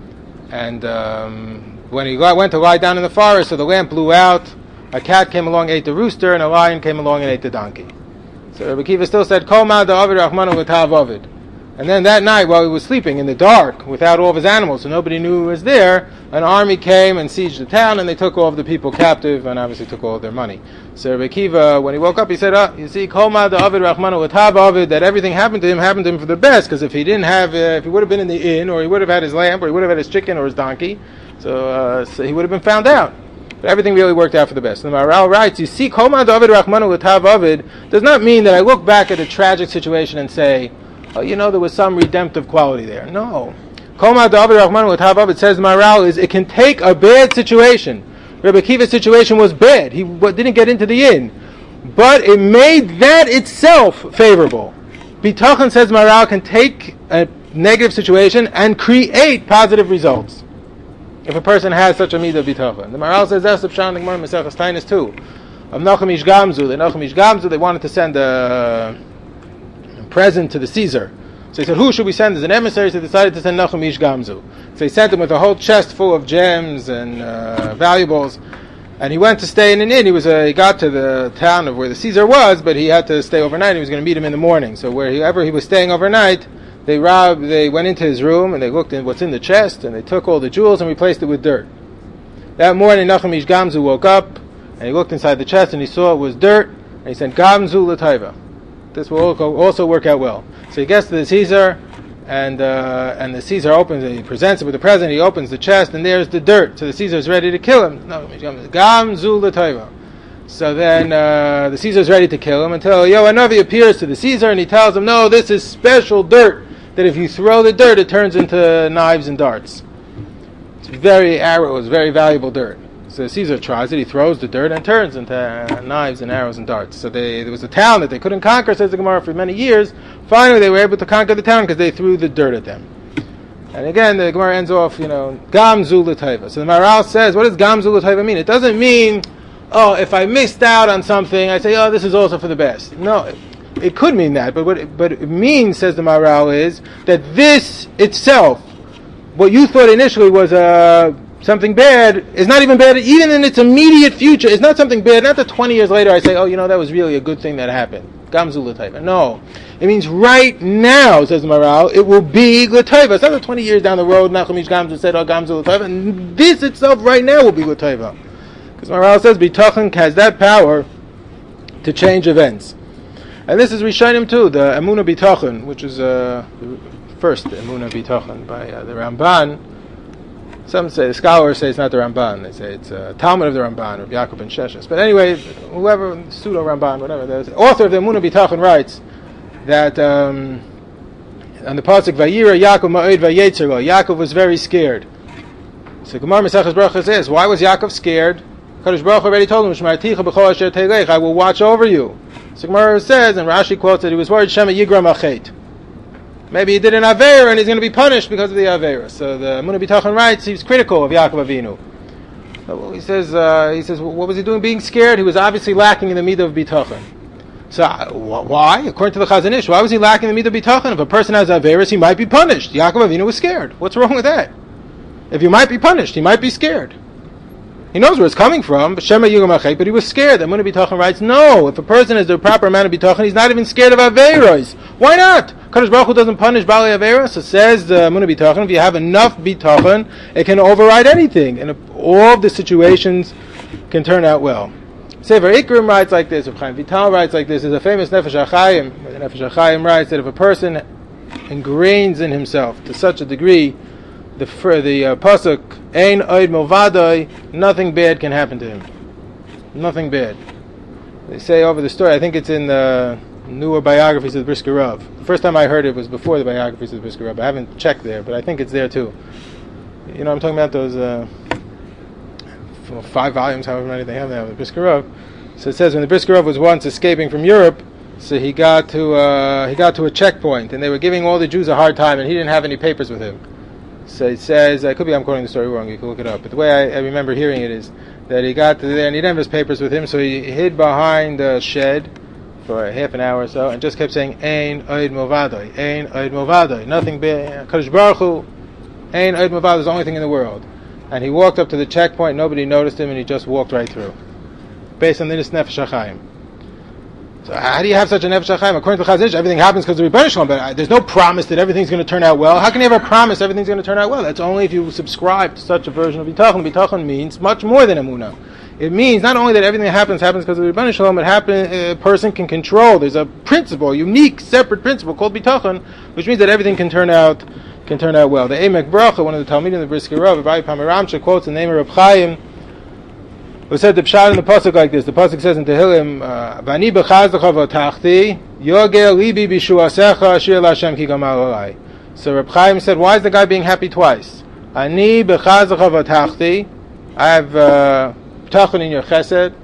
And um, when he went to lie down in the forest, so the lamp blew out, a cat came along, ate the rooster, and a lion came along and ate the donkey. So Rebbe Kiva still said, Kol ma da'avid rachmanu l'tav avid. And then that night, while he was sleeping in the dark, without all of his animals, so nobody knew he was there, an army came and sieged the town, and they took all of the people captive, and obviously took all of their money. So Rebbe Kiva, when he woke up, he said, oh, you see, Kol ma da'avid rachmanu l'tav avid, that everything happened to him, happened to him for the best, because if he didn't have, uh, if he would have been in the inn, or he would have had his lamp, or he would have had his chicken or his donkey, so, uh, so he would have been found out. But everything really worked out for the best. And the Maharal writes, you see, Kol ma da'avid rachmanu l'tav avid does not mean that I look back at a tragic situation and say, oh, you know, there was some redemptive quality there. No. Kol ma da'avid rachmanu l'tav avid, says the Maharal, is it can take a bad situation. Rebbe Kiva's situation was bad. He didn't get into the inn. But it made that itself favorable. Bitachon, says Maharal, can take a negative situation and create positive results. If a person has such a midah of bitachon. The Maharal says that's the Pshat in the Gemara Maseches Taanis too. Of Nachum Ish Gamzu, the Nachum Ish Gamzu, they wanted to send a present to the Caesar. So they said, who should we send as an emissary? So they decided to send Nachum Ish Gamzu. So they sent him with a whole chest full of gems and uh, valuables. And he went to stay in an inn. He was uh, he got to the town of where the Caesar was, but he had to stay overnight. He was going to meet him in the morning. So wherever he was staying overnight, they robbed. They went into his room and they looked at what's in the chest, and they took all the jewels and replaced it with dirt. That morning, Nachum Ish Gamzu woke up and he looked inside the chest and he saw it was dirt. And he said, Gamzu l'taiva. This will also work out well. So he gets to the Caesar, and uh, and the Caesar opens it. He presents it with the present. He opens the chest, and there's the dirt. So the Caesar is ready to kill him. No, Gamzu l'taiva. So then uh, the Caesar is ready to kill him until Yohanavi appears to the Caesar, and he tells him, no, this is special dirt, that if you throw the dirt, it turns into knives and darts. It's very arrows, very valuable dirt. So Caesar tries it, he throws the dirt, and it turns into uh, knives and arrows and darts. So they, there was a town that they couldn't conquer, says the Gemara, for many years. Finally, they were able to conquer the town because they threw the dirt at them. And again, the Gemara ends off, you know, Gamzu l'taiva. So the Maharal says, what does Gamzu l'taiva mean? It doesn't mean, oh, if I missed out on something, I say, oh, this is also for the best. No, it, it could mean that, but what it, but it means, says the Maharal, is that this itself, what you thought initially was uh, something bad, is not even bad, even in its immediate future. It's not something bad. Not that twenty years later I say, oh, you know, that was really a good thing that happened. Gamzu l'taiva. No. It means right now, says the Maharal, it will be l'taiva. It's not that twenty years down the road, Nachum Ish Gamzu said, oh, Gamzu l'taiva. And this itself right now will be l'taiva. Because Maharal says, bitachon has that power to change events. And this is Rishonim too, the Emunah Bitachon, which is uh, the first Emunah Bitachon by uh, the Ramban. Some say, the scholars say it's not the Ramban. They say it's a uh, Talmud of the Ramban, or Yaakov ben Sheshes. But anyway, whoever, pseudo-Ramban, whatever, the author of the Emunah Bitachon writes that um, on the pasuk, Vayira Yaakov ma'od vayetzer lo, Yaakov was very scared. So Gemara Maseches Brachos says, why was Yaakov scared? Kadosh Baruch Hu already told him, Shmarticha b'chol asher teilech, I will watch over you. So Gemara says, and Rashi quotes that he was worried, Shema yigram achet. Maybe he did an Aveira and he's going to be punished because of the Aveira. So the Emunah Bitachon writes, he was critical of Yaakov Avinu. So he says, uh, he says, what was he doing being scared? He was obviously lacking in the midah of Bitachon. So uh, wh- why? According to the Chazon Ish, why was he lacking in the midah of Bitachon? If a person has Aveiras, he might be punished. Yaakov Avinu was scared. What's wrong with that? If you might be punished, he might be scared. He knows where it's coming from, but Shema Yigam Achet, but he was scared. The Emunah Bitachon writes, no, if a person has the proper amount of Bitachon, he's not even scared of Aveiros. Why not? Kadosh Baruch Hu doesn't punish Bali Aveiros. So says the Emunah Bitachon, if you have enough Bitachon, it can override anything, and all of the situations can turn out well. Sefer Ikrim writes like this, Reb Chaim Vital writes like this. There's a famous Nefesh HaChaim, where the Nefesh HaChaim writes that if a person ingrains in himself to such a degree, the the uh, pasuk Ein Oid Milvadoi, nothing bad can happen to him. Nothing bad. They say over the story, I think it's in the newer biographies of the Brisker Rav. The first time I heard it was before the biographies of the Brisker Rav. I haven't checked there, but I think it's there too. You know, I'm talking about those uh, five volumes, however many they have now, of the Brisker Rav. So it says when the Brisker Rav was once escaping from Europe, so he got to uh, he got to a checkpoint, and they were giving all the Jews a hard time, and he didn't have any papers with him. So it says, I could be I'm quoting the story wrong, you can look it up, but the way I, I remember hearing it is that he got to there and he didn't have his papers with him, so he hid behind a shed for half an hour or so and just kept saying, Ein Oid Milvadoi, Ein Oid Milvadoi, nothing bad, Kadosh Baruch Hu, Ein Oid Milvadoi is the only thing in the world. And he walked up to the checkpoint, nobody noticed him, and he just walked right through. Based on this Nefesh HaChaim. So how do you have such a Nefesh HaChaim? According to Chazon Ish, everything happens because of the Rebbeinu Shalom, but uh, there's no promise that everything's going to turn out well. How can you ever promise everything's going to turn out well? That's only if you subscribe to such a version of Bitachon. Bitachon means much more than Emunah. It means not only that everything that happens happens because of the Rebbeinu Shalom, but happen, a person can control. There's a principle, a unique, separate principle called Bitachon, which means that everything can turn out can turn out well. The Emek Bracha, one of the Talmidim of the Brisker Rav, Rabbi Pamaramsha, quotes the name of Reb Chaim, who said the pshat in the pasuk like this. The pasuk says in Tehillim, "Vani b'chazdecha v'tachti, yogel libi b'shuasecha ashir Lashem ki gamal alai." So Reb Chaim said, why is the guy being happy twice? Ani b'chazdecha v'tachti, I have uh, tachon in your chesed.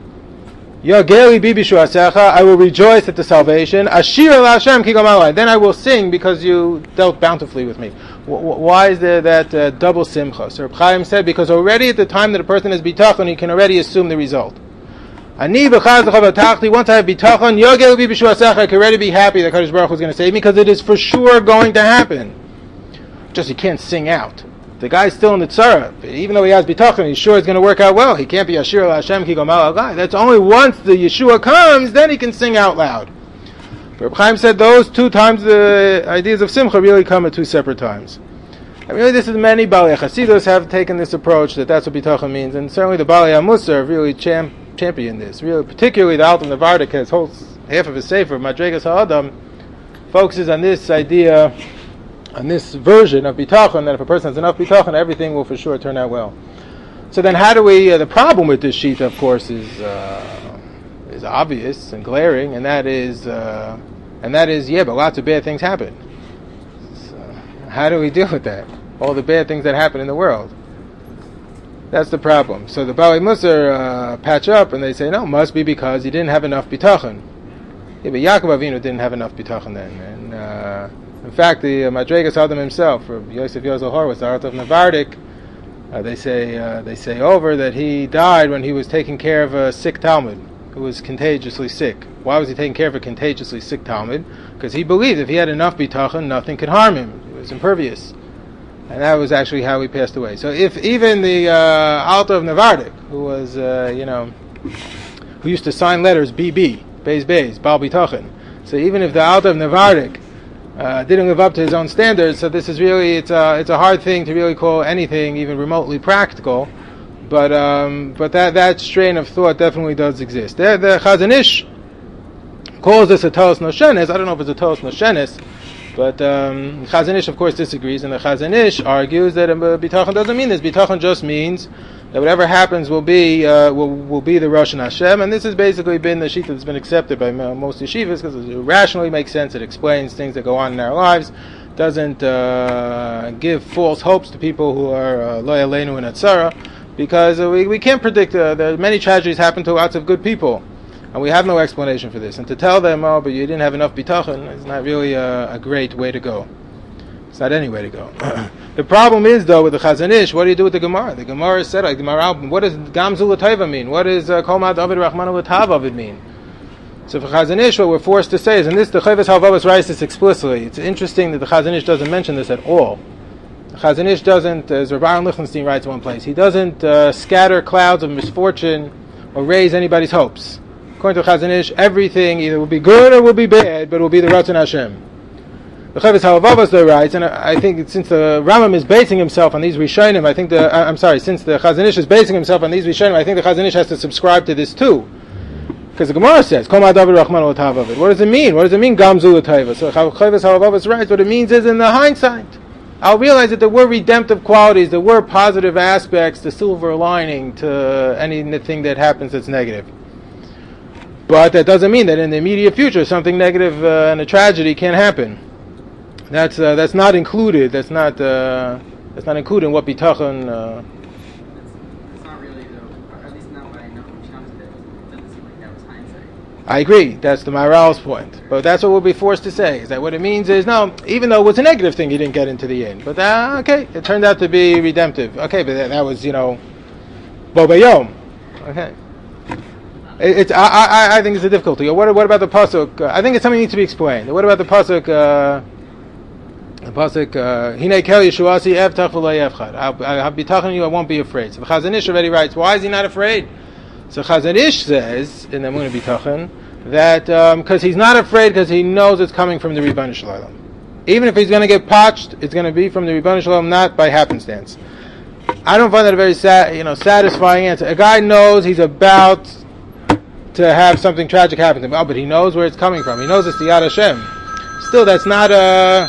Yogel libi b'shuasecha, I will rejoice at the salvation. Ashir Lashem ki gamal alai. Then I will sing because you dealt bountifully with me. Why is there that uh, double simcha? So Reb Chaim said, because already at the time that a person has bitachon, he can already assume the result. Ani b'chazdecha v'tachti, once I have bitachon, yogel bi b'shuasecha, I can already be happy that Kadosh Baruch Hu is going to save me, because it is for sure going to happen. Just he can't sing out. The guy's still in the tzara. Even though he has bitachon, he's sure it's going to work out well. He can't be Ashir Hashem ki gomal alai. That's only once the Yeshua comes, then he can sing out loud. Reb Chaim said those two times the ideas of simcha really come at two separate times. I mean, really, this is many Balei Chasidus have taken this approach that that's what bitachon means, and certainly the Balei HaMusar have really champ, championed this. Really, particularly the Alter Navardik has whole half of his sefer Madregas HaAdam focuses on this idea, on this version of bitachon, that if a person has enough bitachon, everything will for sure turn out well. So then, how do we? Uh, the problem with this sheet, of course, is uh, is obvious and glaring, and that is. Uh, And that is, yeah, but lots of bad things happen. So how do we deal with that? All the bad things that happen in the world. That's the problem. So the Balei Musar uh, patch up and they say, no, it must be because he didn't have enough bitachon. Yeah, but Yaakov Avinu didn't have enough bitachon then. And uh, in fact, the uh, Madregas Adam himself, or Yosef Yozel Horowitz, the Art of Navardik, uh, they say uh, they say over that he died when he was taking care of a sick Talmud who was contagiously sick. Why was he taking care of a contagiously sick Talmud? Because he believed if he had enough bitachon, nothing could harm him. He was impervious. And that was actually how he passed away. So if even the uh, Alter of Navardik, who was, uh, you know, who used to sign letters B B, Beis Beis, Baal Bitachon. So even if the Alter of Navardik uh, didn't live up to his own standards, so this is really, it's a, it's a hard thing to really call anything even remotely practical. But um, but that, that strain of thought definitely does exist. The, the Chazon Ish calls this a Tolos Noshenes. I don't know if it's a Tolos Noshenes, but um, Chazon Ish, of course, disagrees, and the Chazon Ish argues that uh, bitachon doesn't mean this. Bitachon just means that whatever happens will be uh, will will be the Rosh Hashem, and this has basically been the sheet that's been accepted by most yeshivas because it rationally makes sense. It explains things that go on in our lives, doesn't uh, give false hopes to people who are uh, lo yaleinu and etzara. Because uh, we, we can't predict, uh, there are many tragedies happen to lots of good people, and we have no explanation for this. And to tell them, oh, but you didn't have enough bitachon, is not really a, a great way to go. It's not any way to go. The problem is, though, with the Chazon Ish, what do you do with the Gemara? The Gemara said, like the Gemara, what does Gamzu L'Taiva mean? What does Kol Ma'ad Avid Rachmana L'Tav Avid mean? So for Chazon Ish, what we're forced to say is, and this, the Chovos HaLevavos writes this explicitly. It's interesting that the Chazon Ish doesn't mention this at all. Chazon Ish doesn't, as Rabbi Aaron Lichtenstein writes in one place, he doesn't uh, scatter clouds of misfortune or raise anybody's hopes. According to Chazon Ish, everything either will be good or will be bad, but it will be the Ratzon Hashem. The Chovos HaLevavos though writes, and I think since the Rambam is basing himself on these Rishonim, I think the, I'm sorry, since the Chazon Ish is basing himself on these Rishonim, I think the Chazon Ish has to subscribe to this too. Because the Gemara says, Kol ma'adavid Rahman l'tavavid. What does it mean? What does it mean, Gamzu l'taiva? So Chavavas Halavavas writes, what it means is in the hindsight, I'll realize that there were redemptive qualities, there were positive aspects, the silver lining to anything that happens that's negative. But that doesn't mean that in the immediate future something negative uh, and a tragedy can't happen. That's uh, that's not included. That's not uh, that's not included in what bitachon. Uh, I agree. That's the Maharal's point. But that's what we'll be forced to say, is that what it means is, no, even though it was a negative thing, he didn't get into the inn. But, uh, okay, it turned out to be redemptive. Okay, but that, that was, you know, Bo Bayom. Okay. It, it's, I, I, I think it's a difficulty. What, what about the Pasuk? Uh, I think it's something that needs to be explained. What about the Pasuk, uh, the Pasuk, Hinei Kel Yeshuasi Evtach V'lo Yefchad. I'll be talking to you, I won't be afraid. So the Chazon Ish already writes, why is he not afraid? So Chazon Ish says, in the Emunah Bitachon, that because um, he's not afraid because he knows it's coming from the Ribono Shel Olam. Even if he's going to get potched, it's going to be from the Ribono Shel Olam, not by happenstance. I don't find that a very sa- you know, satisfying answer. A guy knows he's about to have something tragic happen to him, oh, but he knows where it's coming from. He knows it's the Yad Hashem. Still, that's not a,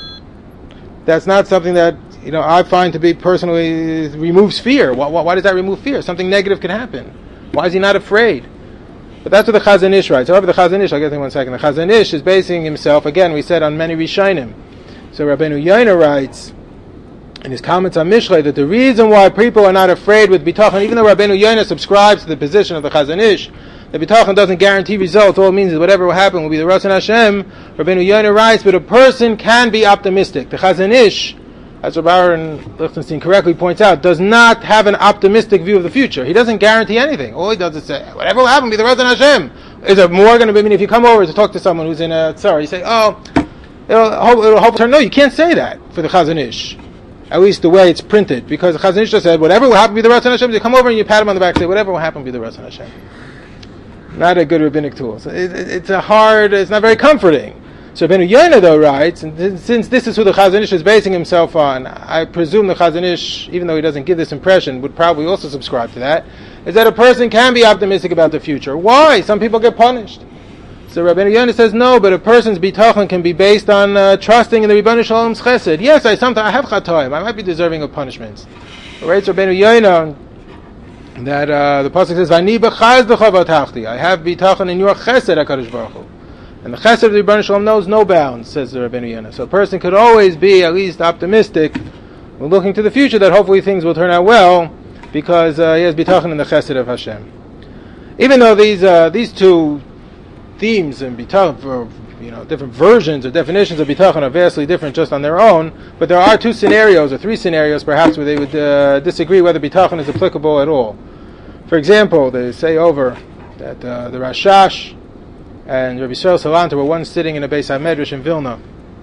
that's not something that, you know, I find to be personally removes fear. Why, why, why does that remove fear? Something negative can happen. Why is he not afraid? But that's what the Chazon Ish writes. However, the Chazon Ish, I'll get to in one second. The Chazon Ish is basing himself, again, we said, on many Rishonim. So Rabbeinu Yoina writes in his comments on Mishlei that the reason why people are not afraid with Bitachon, even though Rabbeinu Yoina subscribes to the position of the Chazon Ish, that Bitachon doesn't guarantee results, all it means is whatever will happen will be the Ratzon Hashem, Rabbeinu Yoina writes, but a person can be optimistic. The Chazon Ish, as Rabbi Aaron Lichtenstein correctly points out, does not have an optimistic view of the future. He doesn't guarantee anything. All he does is say, whatever will happen, be the Ratzon Hashem. Is it more going to be, I mean, if you come over to talk to someone who's in a tzara, you say, oh, it'll hope, it'll hope turn. No, you can't say that for the Chazon Ish. At least the way it's printed. Because the Chazon Ish just said, whatever will happen, be the Ratzon Hashem. You come over and you pat him on the back and say, whatever will happen, be the Ratzon Hashem. Not a good rabbinic tool. So it, it, it's a hard, it's not very comforting. So Rabbeinu Yoina, though, writes, and th- since this is who the Chazon Ish is basing himself on, I presume the Chazon Ish, even though he doesn't give this impression, would probably also subscribe to that, is that a person can be optimistic about the future. Why? Some people get punished. So Rabbeinu Yoina says, no, but a person's bitachon can be based on uh, trusting in the Ribono Shel Olam's chesed. Yes, I sometimes I have chatoim. I might be deserving of punishments. But writes Rabbeinu Yoina that uh, the pasuk says, "Vani b'chaz b'chavatachti." I have bitachon in your chesed, HaKadosh Baruch Hu. And the chesed of the Ribono Shel Olam knows no bounds, says the Rabbeinu Yoina. So a person could always be at least optimistic when looking to the future that hopefully things will turn out well because uh, he has bitachon in the chesed of Hashem. Even though these uh, these two themes and bitachon, for you know different versions or definitions of bitachon are vastly different just on their own, but there are two scenarios or three scenarios perhaps where they would uh, disagree whether bitachon is applicable at all. For example, they say over that uh, the Rashash and Rabbi Yisrael Salanter were once sitting in a Beis HaMedrash in Vilna,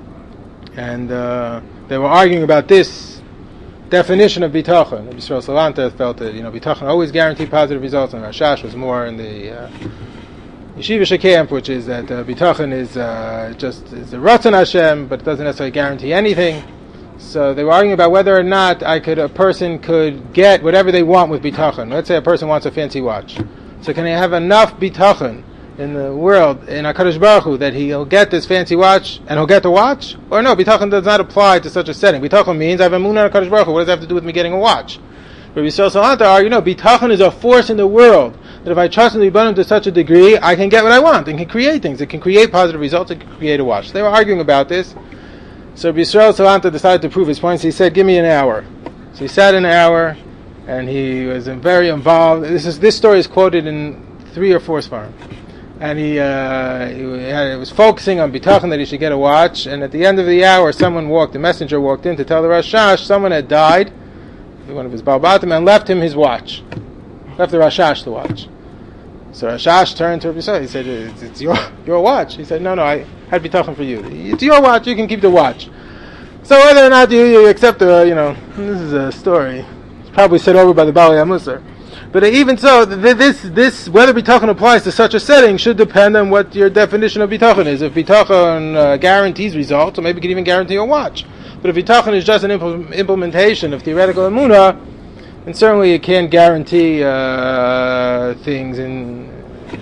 and uh, they were arguing about this definition of bitachon. Rabbi Yisrael Salanter felt that you know bitachon always guaranteed positive results, and Rashash was more in the uh, Yeshivish camp, which is that uh, bitachon is uh, just is a Ratzon Hashem, but it doesn't necessarily guarantee anything. So they were arguing about whether or not I could a person could get whatever they want with bitachon. Let's say a person wants a fancy watch, so can they have enough bitachon in the world, in HaKadosh Baruch Hu, that he'll get this fancy watch and he'll get the watch? Or no, bitachon does not apply to such a setting. Bitachon means I have a moon on HaKadosh Baruch Hu. What does that have to do with me getting a watch? Rabbi Yisrael Salanter argued, no, bitachon is a force in the world that if I trust in the Rebbeinu to such a degree, I can get what I want. It can create things. It can create positive results. It can create a watch. So they were arguing about this. So Rabbi Yisrael Salanter decided to prove his points. He said, give me an hour. So he sat an hour, and he was very involved. This is this story is quoted in three or four Sfarim. And he, uh, he, had, he was focusing on bitachon that he should get a watch. And at the end of the hour, someone walked, the messenger walked in to tell the Rashash someone had died, one of his Balbatim, and left him his watch. Left the Rashash the watch. So Rashash turned to Rabbi Yisrael. He said, it's, it's your your watch. He said, no, no, I had bitachon for you. It's your watch, you can keep the watch. So whether or not you, you accept the, you know, this is a story. It's probably said over by the Bali HaMusar. But even so, this, this, whether bitachon applies to such a setting should depend on what your definition of bitachon is. If bitachon uh, guarantees results, or maybe it could even guarantee a watch. But if bitachon is just an impl- implementation of theoretical emunah, then certainly it can't guarantee uh, things in, in, in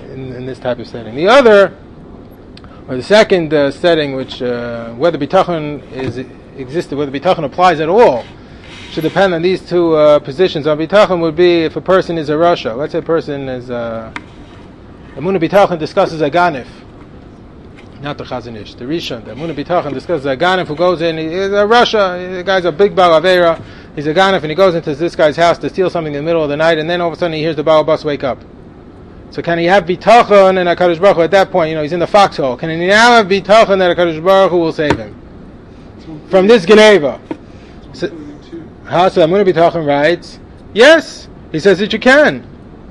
in this type of setting. The other, or the second uh, setting, which uh, whether bitachon is existed, whether bitachon applies at all, should depend on these two uh, positions. On bitachon would be if a person is a rasha. Let's say a person is uh, Emunah Bitachon discusses a ganif, not the Chazon Ish, the Rishon. The Emunah Bitachon discusses a ganif who goes in. He's a rasha. The guy's a big Baal Avera. He's a ganif, and he goes into this guy's house to steal something in the middle of the night, and then all of a sudden he hears the Baal Bus wake up. So can he have bitachon and HaKadosh Baruch Hu at that point? You know, he's in the foxhole. Can he now have bitachon that HaKadosh Baruch Hu will save him from this geneva? So, huh? So Emunah Bitachon writes, yes, he says that you can.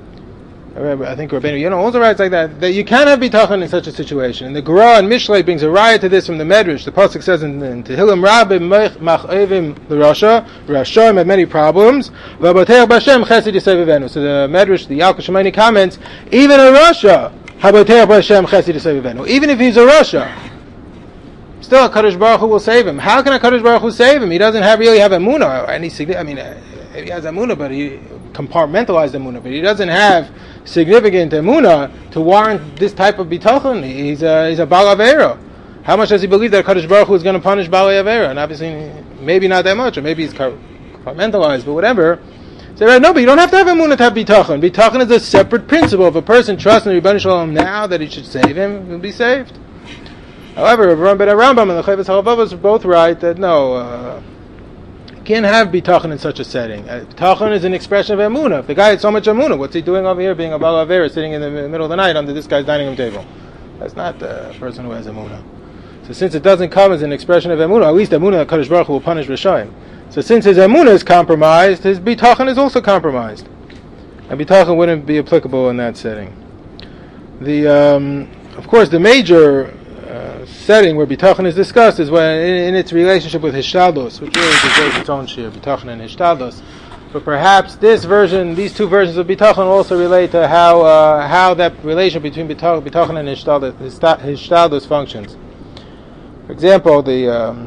I think Rabbeinu, you know, also writes like that, that you can have bitachon in such a situation. And the Gemara and Mishlei brings a riot to this from the Medrash. The pasuk says in, in Tehillim, Rabim mach'evim l'Rasha, Rashaim have many problems. V'aboteach b'Hashem chesed yisevivenu. So the Medrash, the Yalkut Shemaini comments, even a rasha, haboteach b'Hashem chesed yisevivenu. Even if he's a rasha, still HaKadosh Baruch Hu will save him. How can HaKadosh Baruch Hu save him? He doesn't have really have emunah or any significant. I mean, he has emunah, but he compartmentalized emunah, but he doesn't have significant emunah to warrant this type of bitachon. He's a he's a Baal Avera. How much does he believe that HaKadosh Baruch Hu is going to punish Baal Avera? And obviously, maybe not that much, or maybe he's compartmentalized, but whatever. So right, no, but you don't have to have emunah to have bitachon. Bitachon is a separate principle. If a person trusts in Rebbeinu Shalom now that he should save him, he'll be saved. However, Rambam and Rambam and the Chovos HaLevavos are both right that no, uh, you can't have bitachon in such a setting. Uh, bitachon is an expression of emunah. If the guy had so much emunah, what's he doing over here being a Baal Avera, sitting in the middle of the night under this guy's dining room table? That's not the person who has emunah. So since it doesn't come as an expression of emunah, at least emunah, HaKadosh Baruch Hu will punish Rishayim. So since his emunah is compromised, his bitachon is also compromised. And bitachon wouldn't be applicable in that setting. The, um, of course, the major Uh, setting where bitachon is discussed is when in, in its relationship with hishtadlos, which really deserves its own share, bitachon and hishtadlos. But perhaps this version, these two versions of bitachon also relate to how uh, how that relation between bitachon, bitachon and hishtadlos, hishtadlos functions. For example, the um,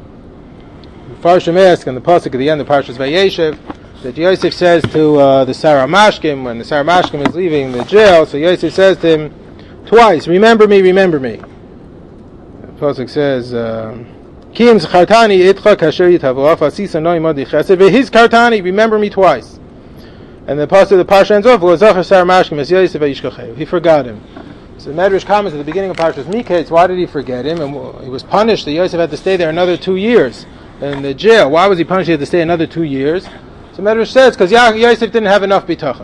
Farshim ask in the pasuk at the end of Parshas Vayeshev that Yosef says to uh, the Sarah Mashkim when the Sarah Mashkim is leaving the jail. So Yosef says to him twice, "Remember me, remember me." Pasuk says, "Kim zchartani itcha kasher yitavo afasisa no imadi chesed ve'his kartani." Remember me twice. And the pasuk the parsha ends off, "V'lazachar Sarah Mashkim es Yosef v'yishkacheu." He forgot him. So the Medrash comments at the beginning of Parshas Miketz, why did he forget him? And he was punished that Yosef had to stay there another two years in the jail. Why was he punished? He had to stay another two years. So Medrash says because Yosef didn't have enough bitachon.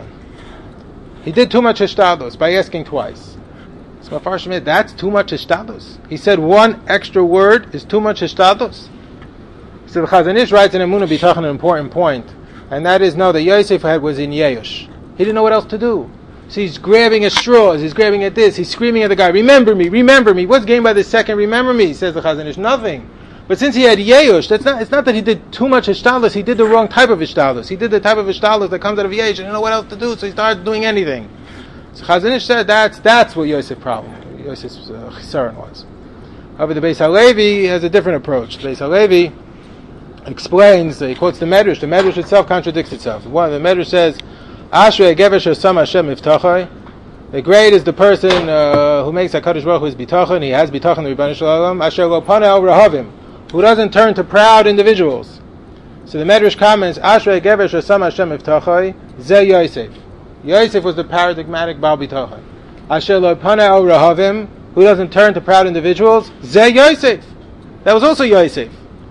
He did too much hishtadlos by asking twice. So Mefarshim, that's too much hishtadlos. He said one extra word is too much hishtadlos. So the Chazon Ish writes in Emunah Bitachon an important point, and that is no, that Yosef had was in Yeush. He didn't know what else to do. So he's grabbing at straws, he's grabbing at this, he's screaming at the guy, "Remember me, remember me." What's gained by the second remember me? Says the Chazon Ish, nothing. But since he had Yeush, that's not. It's not that he did too much hishtadlos. He did the wrong type of hishtadlos. He did the type of hishtadlos that comes out of Yeush. He didn't know what else to do, so he started doing anything. So Chazon Ish said that's that's what Yosef's problem, Yosef's uh, chisaron was. However, the Beis Halevi has a different approach. The Beis Halevi explains, uh, he quotes the Medrash. The Medrash itself contradicts itself. One, the Medrash says, "Ashrei gever shesam Hashem miftachai." The great is the person uh, who makes HaKadosh Baruch Hu his bitachon. He has bitachon the Rebbeinu Shalom. Asher lo pana el rahavim, who doesn't turn to proud individuals. So the Medrash comments, "Ashrei gever shesam Hashem miftachai ze Yosef." Yosef was the paradigmatic Baal Bitachon. Asher lo pana el rahavim, who doesn't turn to proud individuals, ze Yosef. That was also Yosef.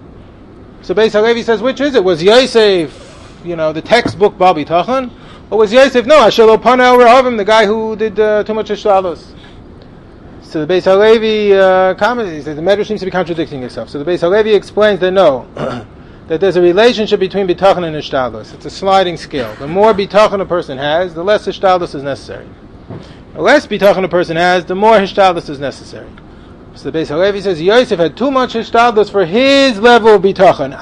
So Beis Halevi says, which is it? Was Yosef, you know, the textbook Baal Bitachon? Or was Yosef, no, Asher lo pana el rahavim, the guy who did uh, too much hishtadlos? So the Beis Halevi uh, comments, he says, the Medrash seems to be contradicting itself. So the Beis Halevi explains that no, that there's a relationship between bitachon and hishtadlos. It's a sliding scale. The more bitachon a person has, the less hishtadlos is necessary. The less bitachon a person has, the more hishtadlos is necessary. So the Beis Halevi says Yosef had too much hishtadlos for his level of bitachon.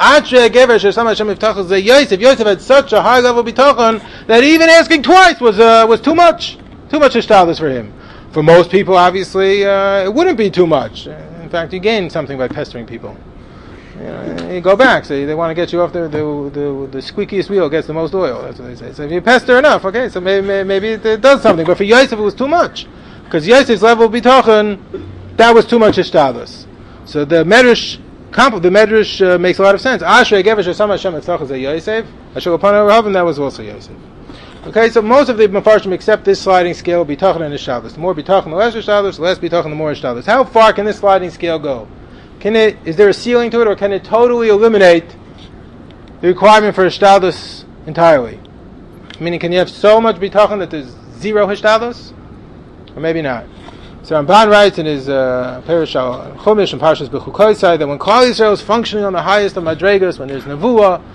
Yosef, Yosef had such a high level of bitachon that even asking twice was uh, was too much, too much hishtadlos for him. For most people, obviously, uh, it wouldn't be too much. In fact, you gain something by pestering people. You know, you go back, so they want to get you off the, the the the squeakiest wheel gets the most oil. That's what they say. So if you pester enough, okay, so maybe maybe it does something. But for Yosef, it was too much. because Yosef's level of bitachon, that was too much ishtadlus. So the Medrash, the Medrash uh, makes a lot of sense. Ashrei Gever Shesam Hashem Etzlach Zeh Yosef, Asher L'Panav Rahavim, that was also Yosef. Okay, so most of the Mefarshim accept this sliding scale, bitachon and ishtadlus. The more bitachon, the less ishtadlus, the less bitachon, the more ishtadlus. How far can this sliding scale go? Can it, is there a ceiling to it, or can it totally eliminate the requirement for ishtadlus entirely? Meaning, can you have so much bitachon that there's zero ishtadlus? Or maybe not. So Ramban writes in his uh, Perish al Chumash and Parshas Bechukosai that when Klal Yisrael is functioning on the highest of Madregas, when there's Nevuah,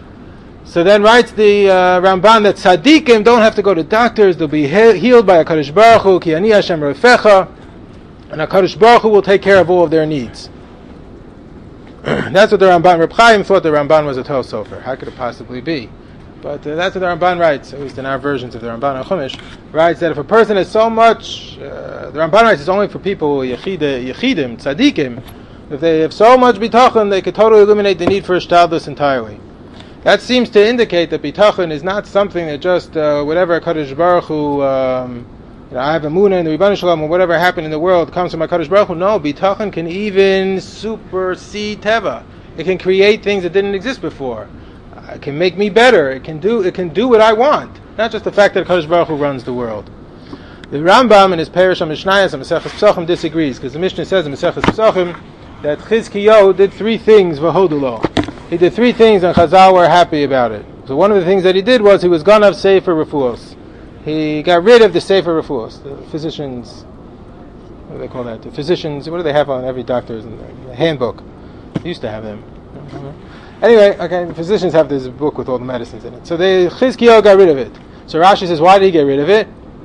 so then writes the uh, Ramban that tzaddikim don't have to go to doctors; they'll be he- healed by HaKadosh Baruch Hu, Ki Ani Hashem Rofecha, and HaKadosh Baruch Hu will take care of all of their needs. That's what the Ramban, Reb Chaim thought the Ramban was a Tol Sofer. How could it possibly be? But uh, that's what the Ramban writes, at least in our versions of the Ramban and Chumash, writes that if a person has so much, uh, the Ramban writes it's only for people, Yechidim, Tzaddikim, if they have so much bitachon, they could totally eliminate the need for ishtadlus entirely. That seems to indicate that bitachon is not something that just, uh, whatever HaKadosh Baruch Hu, um, you know, I have emunah in the Rebbeinu Shalom, or whatever happened in the world comes from HaKadosh Baruch Hu. No, bitachon can even supersede teva. It can create things that didn't exist before. It can make me better. It can do. It can do what I want. Not just the fact that HaKadosh Baruch Hu runs the world. The Rambam in his Perish HaMishnayos and Maseches Pesachim disagrees, because the Mishnah says in Maseches Pesachim that Chizkiyahu did three things v'hodulo. He did three things, and Chazal were happy about it. So one of the things that he did was he was ganav sefer refuos. He got rid of the sefer refuos, the physicians. What do they call that? The physicians. What do they have on every doctor's in the handbook? They used to have them. Anyway, okay, the physicians have this book with all the medicines in it. So they Chizkiyahu got rid of it. So Rashi says, why did he get rid of it?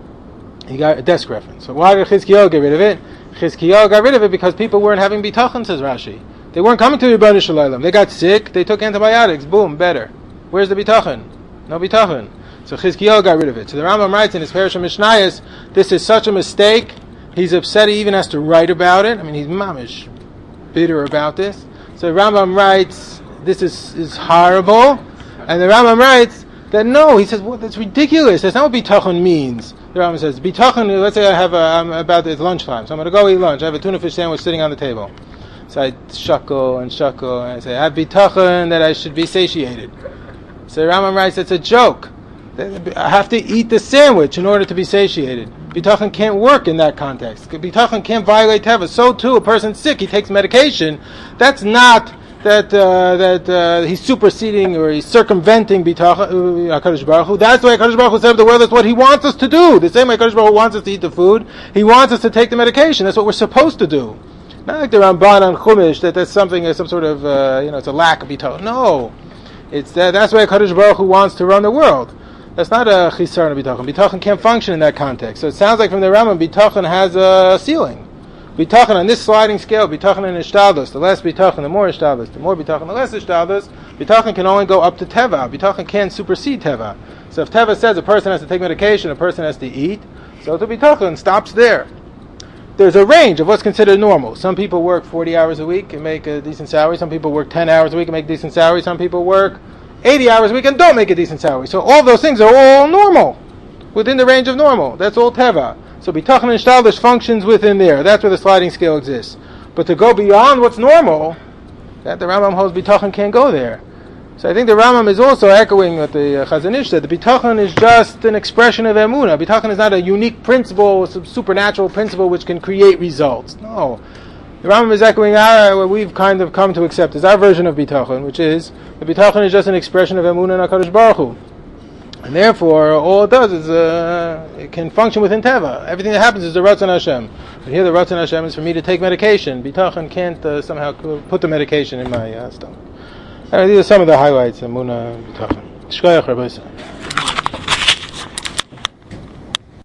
He got a desk reference. So why did Chizkiyahu get rid of it? Chizkiyahu got rid of it because people weren't having bitachon, says Rashi. They weren't coming to the Rebbeinu Shalom. They got sick, they took antibiotics, boom, better. Where's the bitachon? No bitachon. So Chizkiyahu got rid of it. So the Rambam writes in his Perish HaMishnayos, this is such a mistake, he's upset he even has to write about it. I mean, he's mamish bitter about this. So the Rambam writes, this is, is horrible. And the Rambam writes that no, he says, well, that's ridiculous. That's not what bitachon means. The Rambam says, bitachon, let's say I have a, I'm about, it's lunchtime, so I'm going to go eat lunch. I have a tuna fish sandwich sitting on the table. So I shuckle and shuckle, and I say, I have bitachon that I should be satiated. So the Rambam writes, it's a joke. I have to eat the sandwich in order to be satiated. Bitachon can't work in that context. Bitachon can't violate teva. So too, a person's sick, he takes medication. That's not that uh, that uh, he's superseding or he's circumventing bitachon, uh, HaKadosh Baruch Hu. That's why HaKadosh Baruch Hu said the world, that's what he wants us to do. The same way HaKadosh Baruch Hu wants us to eat the food, he wants us to take the medication. That's what we're supposed to do. Not like the Ramban on Chumash, that that's something, some sort of, uh, you know, it's a lack of bitachon. No. It's that, that's why HaKadosh Baruch Hu wants to run the world. That's not a chisar of bitachon. Bitachon can't function in that context. So it sounds like from the Rambam, bitachon has a ceiling. Bitachon on this sliding scale, bitachon and ishtadlus. The less bitachon, the more ishtadlus. The more bitachon, the less ishtadlus. Bitachon can only go up to teva. Bitachon can't supersede teva. So if teva says a person has to take medication, a person has to eat, so the bitachon stops there. There's a range of what's considered normal. Some people work forty hours a week and make a decent salary. Some people work ten hours a week and make a decent salary. Some people work eighty hours a week and don't make a decent salary. So all those things are all normal, within the range of normal. That's all teva. So bitachon and ishtadlus functions within there. That's where the sliding scale exists. But to go beyond what's normal, that the Rambam holds bitachon can't go there. So I think the Rambam is also echoing what the uh, Chazon Ish said. The bitachon is just an expression of emunah. Bitachon is not a unique principle, some supernatural principle which can create results. No. The Rambam is echoing our, what we've kind of come to accept as our version of bitachon, which is, the bitachon is just an expression of emunah in HaKadosh Baruch Hu. And therefore, all it does is, uh, it can function within teva. Everything that happens is the Ratzon Hashem. But here the Ratzon Hashem is for me to take medication. Bitachon can't uh, somehow put the medication in my uh, stomach. Anyway, these are some of the highlights of emunah and bitachon. Shkoyach Rabbi Yisrael.